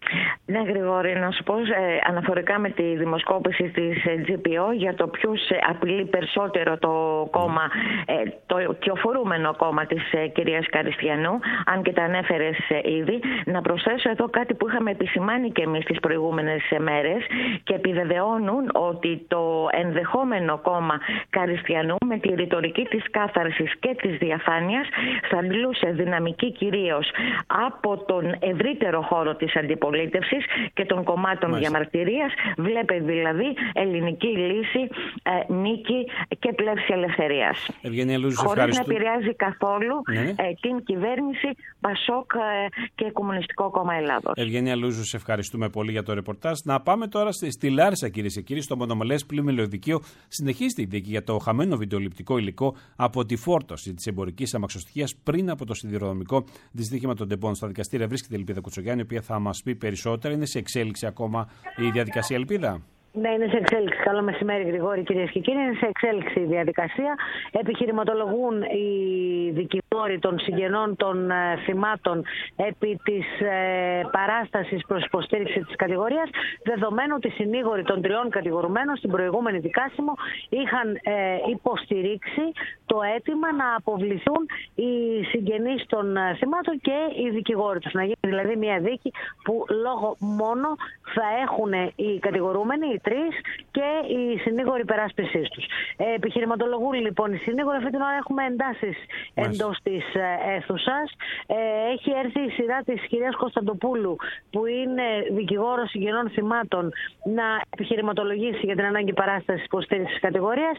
Ναι, Γρηγόρη, να σου πω αναφορικά με τη δημοσκόπηση της GPO για το ποιους απειλεί περισσότερο το κόμμα, το κυοφορούμενο κόμμα της κυρίας Καριστιανού, αν και τα ανέφερες ήδη. Να προσθέσω εδώ κάτι που είχαμε επισημάνει και εμείς τις προηγούμενες μέρες και επιβεβαιώνουν ότι το ενδεχόμενο κόμμα Καριστιανού με τη ρητορική της κάθαρσης και της διαφάνειας θα αντλούσε δυναμική κυρίως από τον ευρύτερο χώρο της αντιπολίτευσης και των κομμάτων διαμαρτυρίας. Βλέπε δηλαδή ελληνική λύση, νίκη και πλεύση ελευθερίας. Χωρίς να επηρεάζει καθόλου την κυβέρνηση Πασόκ και Κομμουνιστικό Κόμμα Ελλάδος. Ευγένεια Λούζου, σε ευχαριστούμε πολύ για το ρεπορτάζ. Να πάμε τώρα στη Λάρισα, κυρίες και κύριοι, στο μονομελές πλημμυλοδικείο. Συνεχίζεται η δίκη για το χαμένο βιντεοληπτικό υλικό από τη φόρτωση της εμπορικής αμαξοστοιχείας πριν από το σιδηροδρομικό δυστύχημα των Τεμπών. Στα δικαστήρια βρίσκεται η Ελπίδα Κουτσογιάννη, η οποία θα μας πει περισσότερα. Είναι σε εξέλιξη ακόμα η διαδικασία, Ελπίδα? Ναι, είναι σε εξέλιξη. Καλό μεσημέρι, Γρηγόρη, κυρίες και κύριοι. Είναι σε εξέλιξη η διαδικασία. Επιχειρηματολογούν οι δικηγόροι των συγγενών των θυμάτων επί της παράστασης προς υποστήριξη της κατηγορίας, δεδομένου ότι οι συνήγοροι των τριών κατηγορουμένων στην προηγούμενη δικάσιμο είχαν υποστηρίξει το αίτημα να αποβληθούν οι συγγενείς των θυμάτων και οι δικηγόροι τους. Να γίνει δηλαδή μια δίκη που λόγω μόνο θα έχουν οι κατηγορούμενοι, οι τρεις, και οι συνήγοροι υπεράσπισης τους. Επιχειρηματολογούν λοιπόν οι συνήγοροι. Αυτή την ώρα έχουμε εντάσεις εντός της αίθουσας. Έχει έρθει η σειρά της κυρίας Κωνσταντοπούλου, που είναι δικηγόρος συγγενών θυμάτων, να επιχειρηματολογήσει για την ανάγκη παράστασης υποστήριξης της κατηγορίας.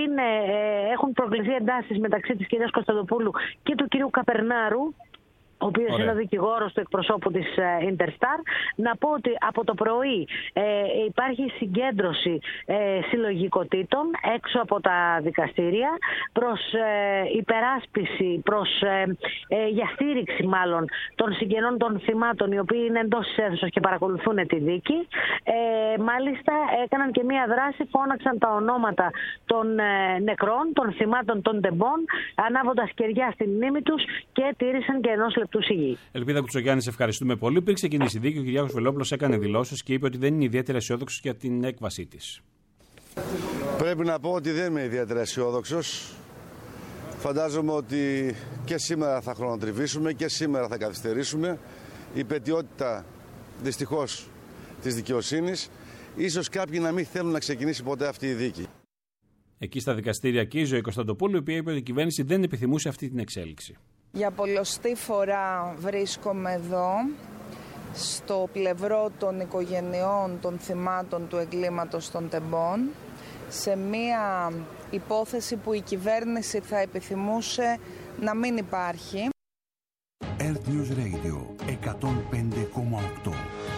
Έχουν προκληθεί εντάσεις μεταξύ της κυρίας Κωνσταντοπούλου και του κυρίου Καπερνάρου, ο οποίος είναι ο δικηγόρος του εκπροσώπου της Interstar. Να πω ότι από το πρωί υπάρχει συγκέντρωση συλλογικοτήτων έξω από τα δικαστήρια προς υπεράσπιση, για στήριξη μάλλον των συγγενών των θυμάτων, οι οποίοι είναι εντός της αίθουσας και παρακολουθούν τη δίκη. Μάλιστα έκαναν και μία δράση, φώναξαν τα ονόματα των νεκρών, των θυμάτων των Τεμπών, ανάβοντας κεριά στη μνήμη τους και τήρησαν και ενός λεπτού σιγή. Ελπίδα Κουτσογιάννη, σε ευχαριστούμε πολύ. Πριν ξεκινήσει η δίκη, ο Κυριάκος Βελόπουλος έκανε δηλώσεις και είπε ότι δεν είναι ιδιαίτερα αισιόδοξος για την έκβασή της. Πρέπει να πω ότι δεν είμαι ιδιαίτερα αισιόδοξος. Φαντάζομαι ότι και σήμερα θα χρονοτριβήσουμε και σήμερα θα καθυστερήσουμε. Η πετιότητα δυστυχώς της δικαιοσύνης. Ίσως κάποιοι να μην θέλουν να ξεκινήσει ποτέ αυτή η δίκη. Εκεί στα δικαστήρια και η Ζωή Κωνσταντοπούλου, η οποία είπε ότι η κυβέρνηση δεν επιθυμούσε αυτή την εξέλιξη. Για πολλοστή φορά βρίσκομαι εδώ, στο πλευρό των οικογενειών των θυμάτων του εγκλήματος των Τεμπών, σε μία υπόθεση που η κυβέρνηση θα επιθυμούσε να μην υπάρχει. Earth News Radio 105,8.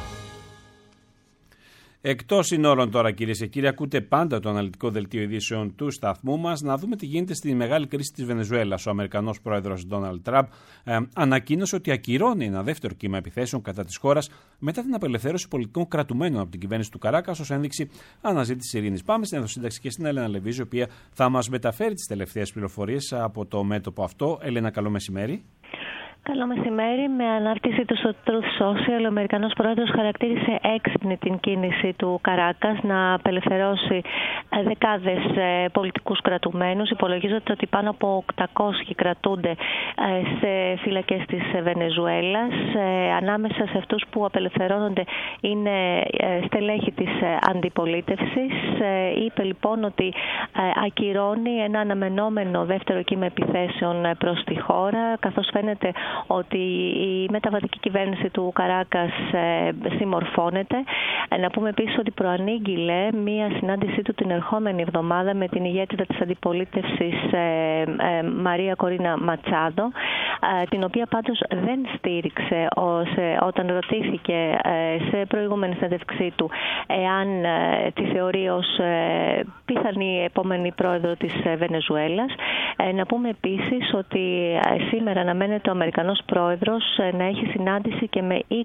Εκτός συνόρων τώρα, κυρίες και κύριοι, ακούτε πάντα το αναλυτικό δελτίο ειδήσεων του σταθμού μας. Να δούμε τι γίνεται στη μεγάλη κρίση της Βενεζουέλας. Ο Αμερικανός πρόεδρος Ντόναλντ Τραμπ ανακοίνωσε ότι ακυρώνει ένα δεύτερο κύμα επιθέσεων κατά της χώρας μετά την απελευθέρωση πολιτικών κρατουμένων από την κυβέρνηση του Καράκας ως ένδειξη αναζήτησης ειρήνης. Πάμε στην ενδοσύνταξη και στην Έλενα Λεβίζη, η οποία θα μας μεταφέρει τις τελευταίες πληροφορίες από το μέτωπο αυτό. Έλενα, καλό μεσημέρι. Καλό μεσημέρι. Με ανάρτηση του στο Truth Social, ο Αμερικανός πρόεδρος χαρακτήρισε έξυπνη την κίνηση του Καράκας να απελευθερώσει δεκάδες πολιτικούς κρατουμένους. Υπολογίζεται ότι πάνω από 800 κρατούνται σε φυλακές της Βενεζουέλας. Ανάμεσα σε αυτούς που απελευθερώνονται είναι στελέχη της αντιπολίτευσης. Είπε λοιπόν ότι ακυρώνει ένα αναμενόμενο δεύτερο κύμα επιθέσεων προς τη χώρα, καθώς φαίνεται ότι η μεταβατική κυβέρνηση του Καράκας συμμορφώνεται. Να πούμε επίσης ότι προανήγγειλε μία συνάντησή του την ερχόμενη εβδομάδα με την ηγέτηδα της αντιπολίτευσης Μαρία Κορίνα Ματσάδο, την οποία πάντως δεν στήριξε όταν ρωτήθηκε σε προηγούμενη συνέντευξή του εάν τη θεωρεί ως πιθανή επόμενη πρόεδρο της Βενεζουέλας. Να πούμε επίσης ότι σήμερα αναμένεται ο Αμερικανός Αμερικανός πρόεδρος να έχει συνάντηση και με 20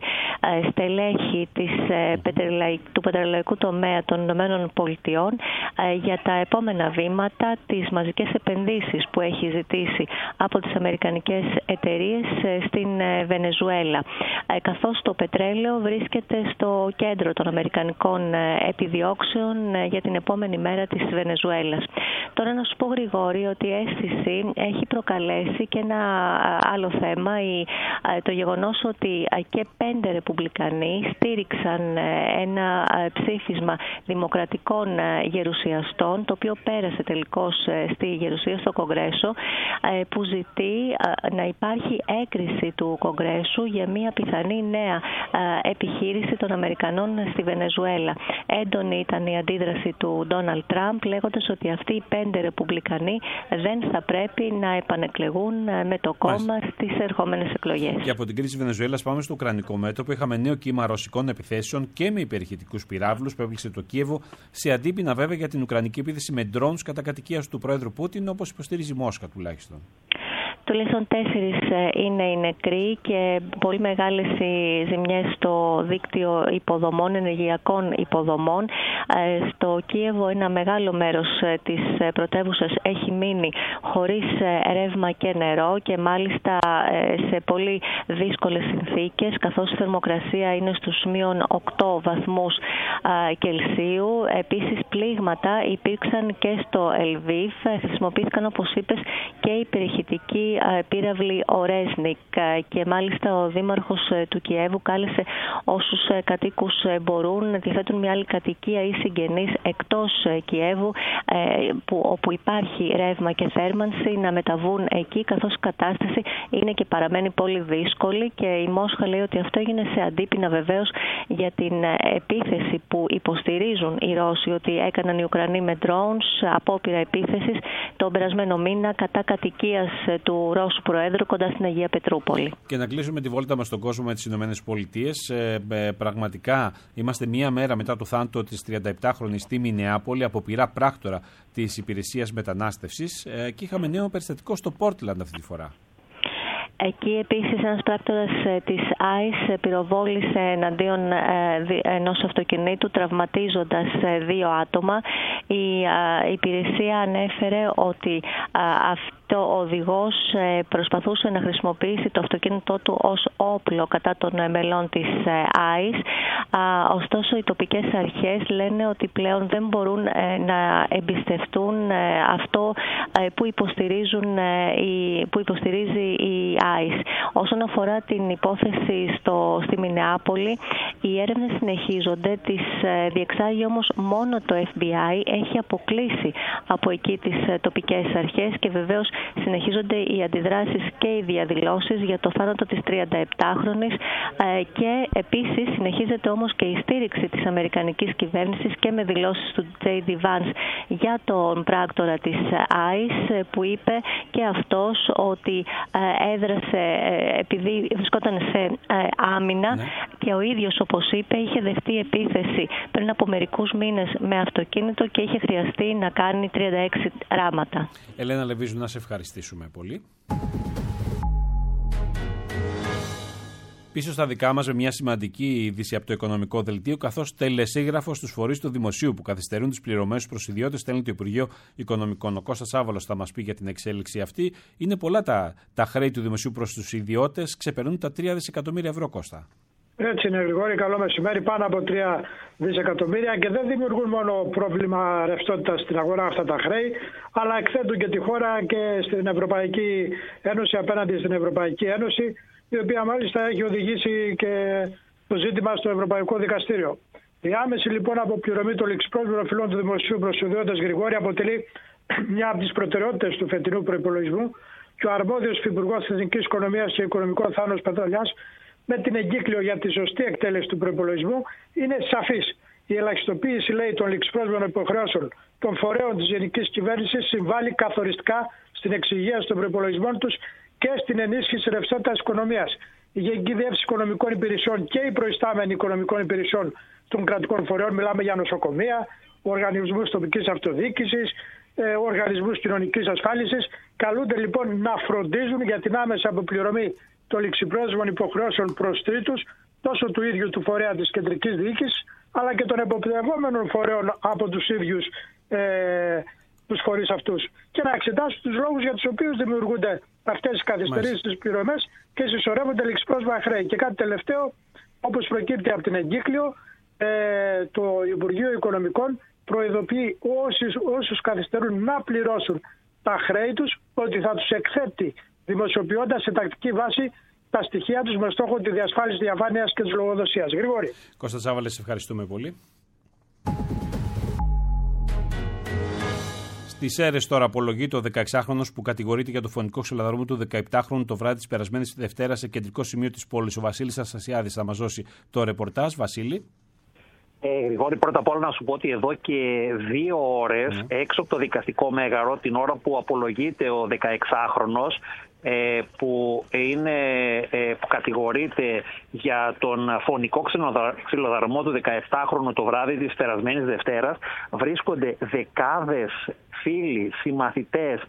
στελέχη του πετρελαϊκού τομέα των Ηνωμένων Πολιτειών για τα επόμενα βήματα, τις μαζικές επενδύσεις που έχει ζητήσει από τις αμερικανικές εταιρείες στην Βενεζουέλα, καθώς το πετρέλαιο βρίσκεται στο κέντρο των αμερικανικών επιδιώξεων για την επόμενη μέρα της Βενεζουέλας. Τώρα να σου πω, Γρηγόρη, ότι η αίσθηση έχει προκαλέσει και ένα άλλο θέμα, το γεγονός ότι και 5 ρεπουμπλικανοί στήριξαν ένα ψήφισμα δημοκρατικών γερουσιαστών, το οποίο πέρασε τελικώς στη γερουσία στο Κογκρέσο, που ζητεί να υπάρχει έγκριση του Κογκρέσου για μια πιθανή νέα επιχείρηση των Αμερικανών στη Βενεζουέλα. Έντονη ήταν η αντίδραση του Ντόναλντ Τραμπ, λέγοντας ότι αυτοί οι 5 ρεπουμπλικανοί δεν θα πρέπει να επανεκλεγούν με το κόμμα στις ερχόμενες εκλογές. Και από την κρίση της Βενεζουέλας πάμε στο ουκρανικό μέτωπο. Είχαμε νέο κύμα ρωσικών επιθέσεων και με υπερηχητικούς πυράβλους που έπληξε το Κίεβο, σε αντίπεινα βέβαια για την ουκρανική επίθεση με ντρόουνς κατά κατοικίας του Πρόεδρου Πούτιν, όπως υποστηρίζει η Μόσχα τουλάχιστον. Τουλάχιστον 4 είναι οι νεκροί και πολύ μεγάλες οι ζημιές στο δίκτυο υποδομών, ενεργειακών υποδομών. Στο Κίεβο ένα μεγάλο μέρος της πρωτεύουσας έχει μείνει χωρίς ρεύμα και νερό και μάλιστα σε πολύ δύσκολες συνθήκες, καθώς η θερμοκρασία είναι στους μείον 8 βαθμούς Κελσίου. Επίσης πλήγματα υπήρξαν και στο Ελβίβ. Χρησιμοποιήθηκαν, όπως είπες, και υπερηχητικοί πύραυλοι Ορέσνικ και μάλιστα ο δήμαρχος του Κιέβου κάλεσε όσους κατοίκους μπορούν να διαθέτουν μια άλλη κατοικία ή συγγενείς εκτός Κιέβου όπου υπάρχει ρεύμα και θέρμανση να μεταβούν εκεί, καθώς η κατάσταση είναι και παραμένει πολύ δύσκολη και η Μόσχα λέει ότι αυτό έγινε σε αντίπεινα βεβαίως για την επίθεση που υποστηρίζουν οι Ρώσοι ότι έκαναν οι Ουκρανοί με drones, απόπειρα επίθεσης τον περασμένο μήνα κατά κατοικίας του Ρώσου Προέδρου κοντά στην Αγία Πετρούπολη. Και να κλείσουμε τη βόλτα μας στον κόσμο με τις Ηνωμένες Πολιτείες. Πραγματικά είμαστε μία μέρα μετά το θάνατο της 37χρονης στη Μινεάπολη από πυρά πράκτορα της υπηρεσίας μετανάστευσης και είχαμε νέο περιστατικό στο Πόρτλαντ αυτή τη φορά. Εκεί επίσης ένας πράκτορας της ICE πυροβόλησε εναντίον ενός αυτοκινήτου τραυματίζοντας 2 άτομα. Η υπηρεσία ανέφερε ότι ο οδηγός προσπαθούσε να χρησιμοποιήσει το αυτοκίνητό του ως όπλο κατά των μελών της ICE. Ωστόσο οι τοπικές αρχές λένε ότι πλέον δεν μπορούν να εμπιστευτούν αυτό που υποστηρίζει η ICE. Όσον αφορά την υπόθεση στη Μινεάπολη, οι έρευνες συνεχίζονται, τις διεξάγει όμως μόνο το FBI, έχει αποκλείσει από εκεί τις τοπικές αρχές και βεβαίως συνεχίζονται οι αντιδράσεις και οι διαδηλώσεις για το θάνατο της 37χρονης και επίσης συνεχίζεται όμως και η στήριξη της αμερικανικής κυβέρνησης και με δηλώσεις του J.D. Vance για τον πράκτορα της ICE που είπε και αυτός ότι έδρασε επειδή βρισκόταν σε άμυνα και ο ίδιος, όπως είπε, είχε δεχτεί επίθεση πριν από μερικούς μήνες με αυτοκίνητο και είχε χρειαστεί να κάνει 36 ράματα. Ελένα Λεβίζου, να σε ευχαριστήσουμε πολύ. Πίσω στα δικά μας με μια σημαντική είδηση από το οικονομικό δελτίο, καθώς τελεσίγραφο στους φορείς του δημοσίου που καθυστερούν τις πληρωμές στους προσιδιώτες στέλνει το Υπουργείο Οικονομικών. Ο Κώστας Άβαλος θα μας πει για την εξέλιξη αυτή. Είναι πολλά τα χρέη του δημοσίου προς τους ιδιώτες, ξεπερνούν τα 3 δισεκατομμύρια ευρώ, Κώστα. Έτσι είναι, Γρηγόρη, καλό μεσημέρι. Πάνω από 3 δισεκατομμύρια και δεν δημιουργούν μόνο πρόβλημα ρευστότητας στην αγορά αυτά τα χρέη, αλλά εκθέτουν και τη χώρα και στην Ευρωπαϊκή Ένωση, απέναντι στην Ευρωπαϊκή Ένωση, η οποία μάλιστα έχει οδηγήσει και το ζήτημα στο Ευρωπαϊκό Δικαστήριο. Η άμεση λοιπόν αποπληρωμή των ληξιπρόσβηρων οφειλών του δημοσίου προς τους ιδιώτες, Γρηγόρη, αποτελεί μια από τις προτεραιότητες του φετινού προϋπολογισμού και ο αρμόδιος Υπουργός της Εθνικής Οικονομίας και Οικονομικών Θάνος Πετραλιάς, με την εγκύκλιο για τη σωστή εκτέλεση του προϋπολογισμού, είναι σαφής. Η ελαχιστοποίηση, λέει, των ληξιπρόσβηρων υποχρεώσεων των φορέων της γενικής κυβέρνησης συμβάλλει καθοριστικά στην εξυγίαση των προϋπολογισμών τους και στην ενίσχυση ρευστότητας της οικονομίας. Η Γενική Διεύθυνση Οικονομικών Υπηρεσιών και οι προϊστάμενοι οικονομικών υπηρεσιών των κρατικών φορέων, μιλάμε για νοσοκομεία, οργανισμούς τοπικής αυτοδιοίκησης, οργανισμούς κοινωνικής ασφάλισης Καλούνται λοιπόν να φροντίζουν για την άμεση αποπληρωμή των ληξιπρόθεσμων υποχρεώσεων προς τρίτους, τόσο του ίδιου του φορέα της κεντρικής διοίκησης, αλλά και των εποπτευόμενων φορέων από τους ίδιους τους φορείς αυτούς, και να εξετάσουν τους λόγους για τους οποίους δημιουργούνται αυτές οι καθυστερήσεις στις πληρωμές και συσσωρεύονται ληξιπρόθεσμα χρέη. Και κάτι τελευταίο, όπως προκύπτει από την εγκύκλιο, το Υπουργείο Οικονομικών προειδοποιεί όσους καθυστερούν να πληρώσουν τα χρέη τους ότι θα τους εκθέτει δημοσιοποιώντας σε τακτική βάση τα στοιχεία τους με στόχο τη διασφάλιση διαφάνειας και της λογοδοσίας. Γρηγόρη. Κώστα Τσάβαλε, σε ευχαριστούμε πολύ. Στις Σέρρες τώρα απολογείται ο 16χρονος που κατηγορείται για το φωνικό ξυλοδαρμό του 17χρονου το βράδυ της περασμένης Δευτέρας σε κεντρικό σημείο της πόλης. Ο Βασίλης Αναστασιάδης θα μας δώσει το ρεπορτάζ. Βασίλη. Γρηγόρη, πρώτα απ' όλα να σου πω ότι εδώ και 2 ώρες έξω από το δικαστικό μέγαρο, την ώρα που απολογείται ο 16χρονος, που κατηγορείται για τον φωνικό ξυλοδαρμό του 17χρονου το βράδυ της περασμένης Δευτέρας, βρίσκονται δεκάδες φίλοι, συμμαθητές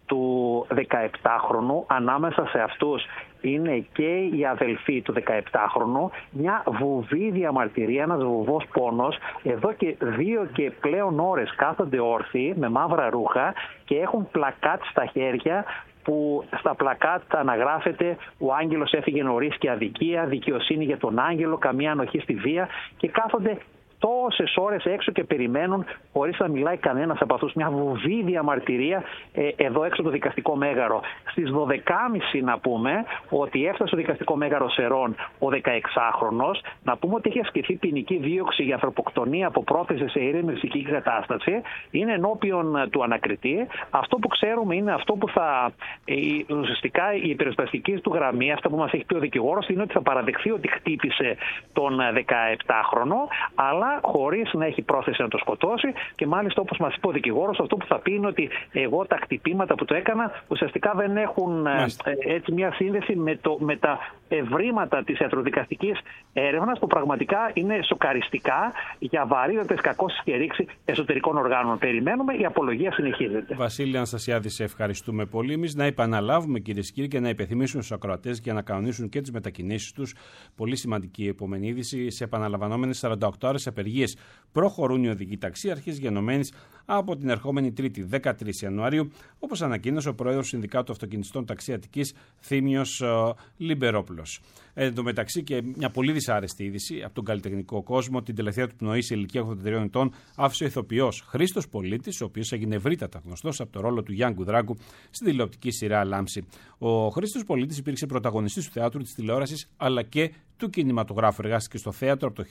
του 17χρονου. Ανάμεσα σε αυτούς είναι και οι αδελφοί του 17χρονου, μια βουβή διαμαρτυρία, ένας βουβός πόνος. Εδώ και 2 και πλέον ώρες κάθονται όρθιοι με μαύρα ρούχα και έχουν πλακάτ στα χέρια, που στα πλακάτ αναγράφεται «Ο άγγελος έφυγε νωρίς και αδικία», «Δικαιοσύνη για τον άγγελο», «Καμία ανοχή στη βία», και κάθονται τόσες ώρες έξω και περιμένουν χωρίς να μιλάει κανένας από αυτούς. Μια βουβή διαμαρτυρία εδώ έξω το δικαστικό μέγαρο. Στις 12.30 να πούμε ότι έφτασε στο δικαστικό μέγαρο Σερών ο 16χρονος. Να πούμε ότι έχει ασκηθεί ποινική δίωξη για ανθρωποκτονία από πρόθεση σε ήρεμη ψυχική κατάσταση. Είναι ενώπιον του ανακριτή. Αυτό που ξέρουμε είναι αυτό που θα. Ουσιαστικά η περιστατική του γραμμή, αυτό που μας έχει πει ο δικηγόρος, είναι ότι θα παραδεχθεί ότι χτύπησε τον 17χρονο, αλλά χωρίς να έχει πρόθεση να το σκοτώσει, και μάλιστα, όπως μας είπε ο δικηγόρος, αυτό που θα πει είναι ότι εγώ τα χτυπήματα που το έκανα ουσιαστικά δεν έχουν έτσι μια σύνδεση με τα ευρήματα της ιατροδικαστικής έρευνας, που πραγματικά είναι σοκαριστικά για βαρύτατες κακώσεις και ρήξη εσωτερικών οργάνων. Περιμένουμε, η απολογία συνεχίζεται. Βασίλη Αναστασιάδη, σε ευχαριστούμε πολύ. Εμείς να επαναλάβουμε, κυρίες και κύριοι, και να υπενθυμίσουμε στους ακροατές για να κανονίσουν και τις μετακινήσεις τους. Πολύ σημαντική επόμενη είδηση. Σε επαναλαμβανόμενες 48 ώρες απεργίες προχωρούν οι οδηγοί ταξί, αρχής γενομένης από την ερχόμενη Τρίτη, 13 Ιανουαρίου, όπως ανακοίνωσε ο πρόεδρος του Συνδικάτου Αυτοκινηστών Ταξί Αττικής, Θήμιος Λιμπερόπουλος. Εν τω μεταξύ, και μια πολύ δυσάρεστη είδηση από τον καλλιτεχνικό κόσμο, την τελευταία του πνοή σε ηλικία 83 ετών άφησε ο ηθοποιός Χρήστος Πολίτης, ο οποίος έγινε ευρύτατα γνωστός από το ρόλο του Γιάνγκου Δράγκου στην τηλεοπτική σειρά Λάμψη. Ο Χρήστος Πολίτης υπήρξε πρωταγωνιστής του θεάτρου, της τηλεόρασης αλλά και του κινηματογράφου. Εργάστηκε στο θέατρο από το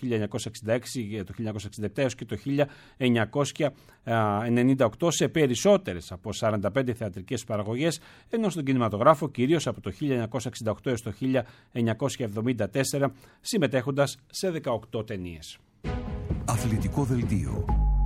1966, το 1967 έως και το 1998 σε περισσότερες από 45 θεατρικές παραγωγές, ενώ στον κινηματογράφο κυρίως από το 1968 έως το 1974, συμμετέχοντας σε 18 ταινίες. Αθλητικό δελτίο.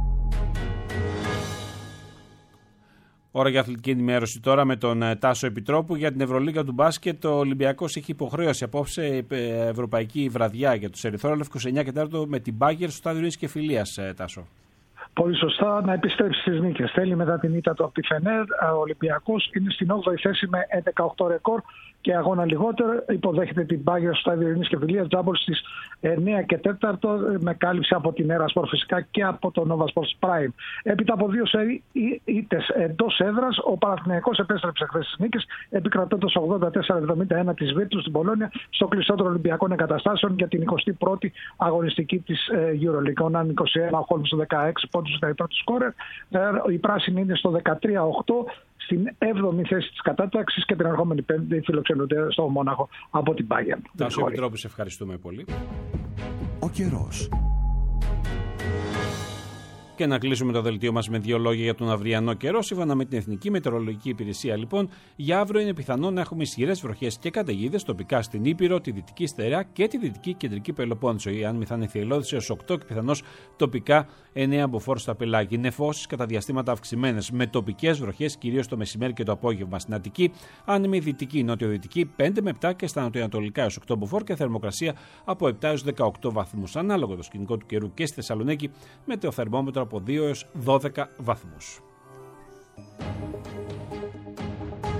Ώρα για αθλητική ενημέρωση τώρα με τον Τάσο Επιτρόπου για την Ευρωλίγα του μπάσκετ. Ο Ολυμπιακός έχει υποχρέωση απόψε ευρωπαϊκή βραδιά για τους ερυθρόλευκους 9 και 4 με την Μπάγκερ στο στάδιο Ειρήνης και Φιλίας, Τάσο. Πολύ σωστά, να επιστρέψει στις νίκες. Θέλει μετά την ήττα του από τη Φενέρ. Ο Ολυμπιακός είναι στην 8η θέση με 11-8 ρεκόρ και αγώνα λιγότερο. Υποδέχεται την Μπάγκερ στο στάδιο Ειρήνης και Φιλίας. Τζάμπολ στις 9 και 4 με κάλυψη από την Erasport φυσικά και από το Nova Sports Prime. Έπειτα από 2 ήττες εντός έδρας, ο Παναθηναϊκός επέστρεψε χθες στις νίκες, επικρατώντας 84-71 της Βίρτους στην Πολόνια στο κλειστό των Ολυμπιακών Εγκαταστάσεων για την 21η αγωνιστική της EuroLeague. Ο Ναν 21, ο Χόλμς 16 πόντους στα υπέρ του σκόρερ. Η πράσινη είναι στο 13-8 στην 7η θέση της κατάταξης και την ερχόμενη Πέμπτη φιλοξενούνται στο Μόναχο από την Bayern. Τάσο Επιτρόπου, σε ευχαριστούμε πολύ. Ο καιρός. Και να κλείσουμε το δελτίο μας με 2 λόγια για τον αυριανό καιρό. Σύμφωνα με την Εθνική Μετεωρολογική Υπηρεσία, λοιπόν, για αύριο είναι πιθανό να έχουμε ισχυρές βροχές και καταιγίδες τοπικά στην Ήπειρο, τη Δυτική Στερεά και τη Δυτική Κεντρική Πελοπόννησο. Οι άνεμοι θα είναι θυελλώδεις έως 8 και πιθανώς τοπικά 9 μποφόρ στα πελάγια. Νεφώσεις κατά διαστήματα αυξημένες με τοπικές βροχές κυρίως το μεσημέρι και το απόγευμα. Στην Αττική, άνεμη δυτική, νότιο-δυτική 5 με 7 και στα νοτιοανατολικά έως 8 μποφόρ και θερμοκρασία από 7 έως 18 βαθμούς. Ανάλογο το σκηνικό του καιρού και στη Θεσσαλονίκη με το θερμόμετρο από 2 έως 12 βαθμούς.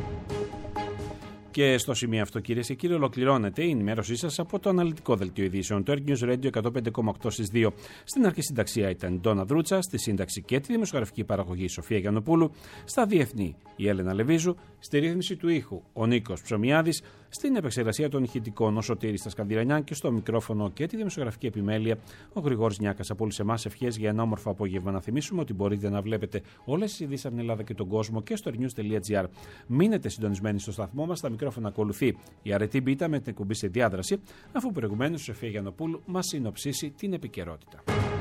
Και στο σημείο αυτό, κυρίες και κύριοι, ολοκληρώνεται η ενημέρωσή σας από το αναλυτικό δελτίο ειδήσεων του Earth News Radio 105,8 στις 2. Στην αρχή συνταξία ήταν η Ντόνα Δρούτσα, στη σύνταξη και τη δημοσιογραφική παραγωγή η Σοφία Γιαννοπούλου, στα διεθνή η Έλενα Λεβίζου, στη ρύθμιση του ήχου ο Νίκος Ψωμιάδης, στην επεξεργασία των ηχητικών ο Σωτήρης Τασκανδυρανιάν και στο μικρόφωνο και τη δημοσιογραφική επιμέλεια ο Γρηγόρης Νιάκας. Από όλους εμάς ευχές για ένα όμορφο απόγευμα. Να θυμίσουμε ότι μπορείτε να βλέπετε όλες τις ειδήσεις από την Ελλάδα και τον κόσμο και στο earthnews.gr. Μείνετε συντονισμένοι στο σταθμό μας. Στα μικρόφωνα ακολουθεί η Αρετή Μπίτα με την εκπομπή σε διάδραση, αφού προηγουμένως η Σοφία Γιαννοπούλου μας συνοψίσει την επικαιρότητα.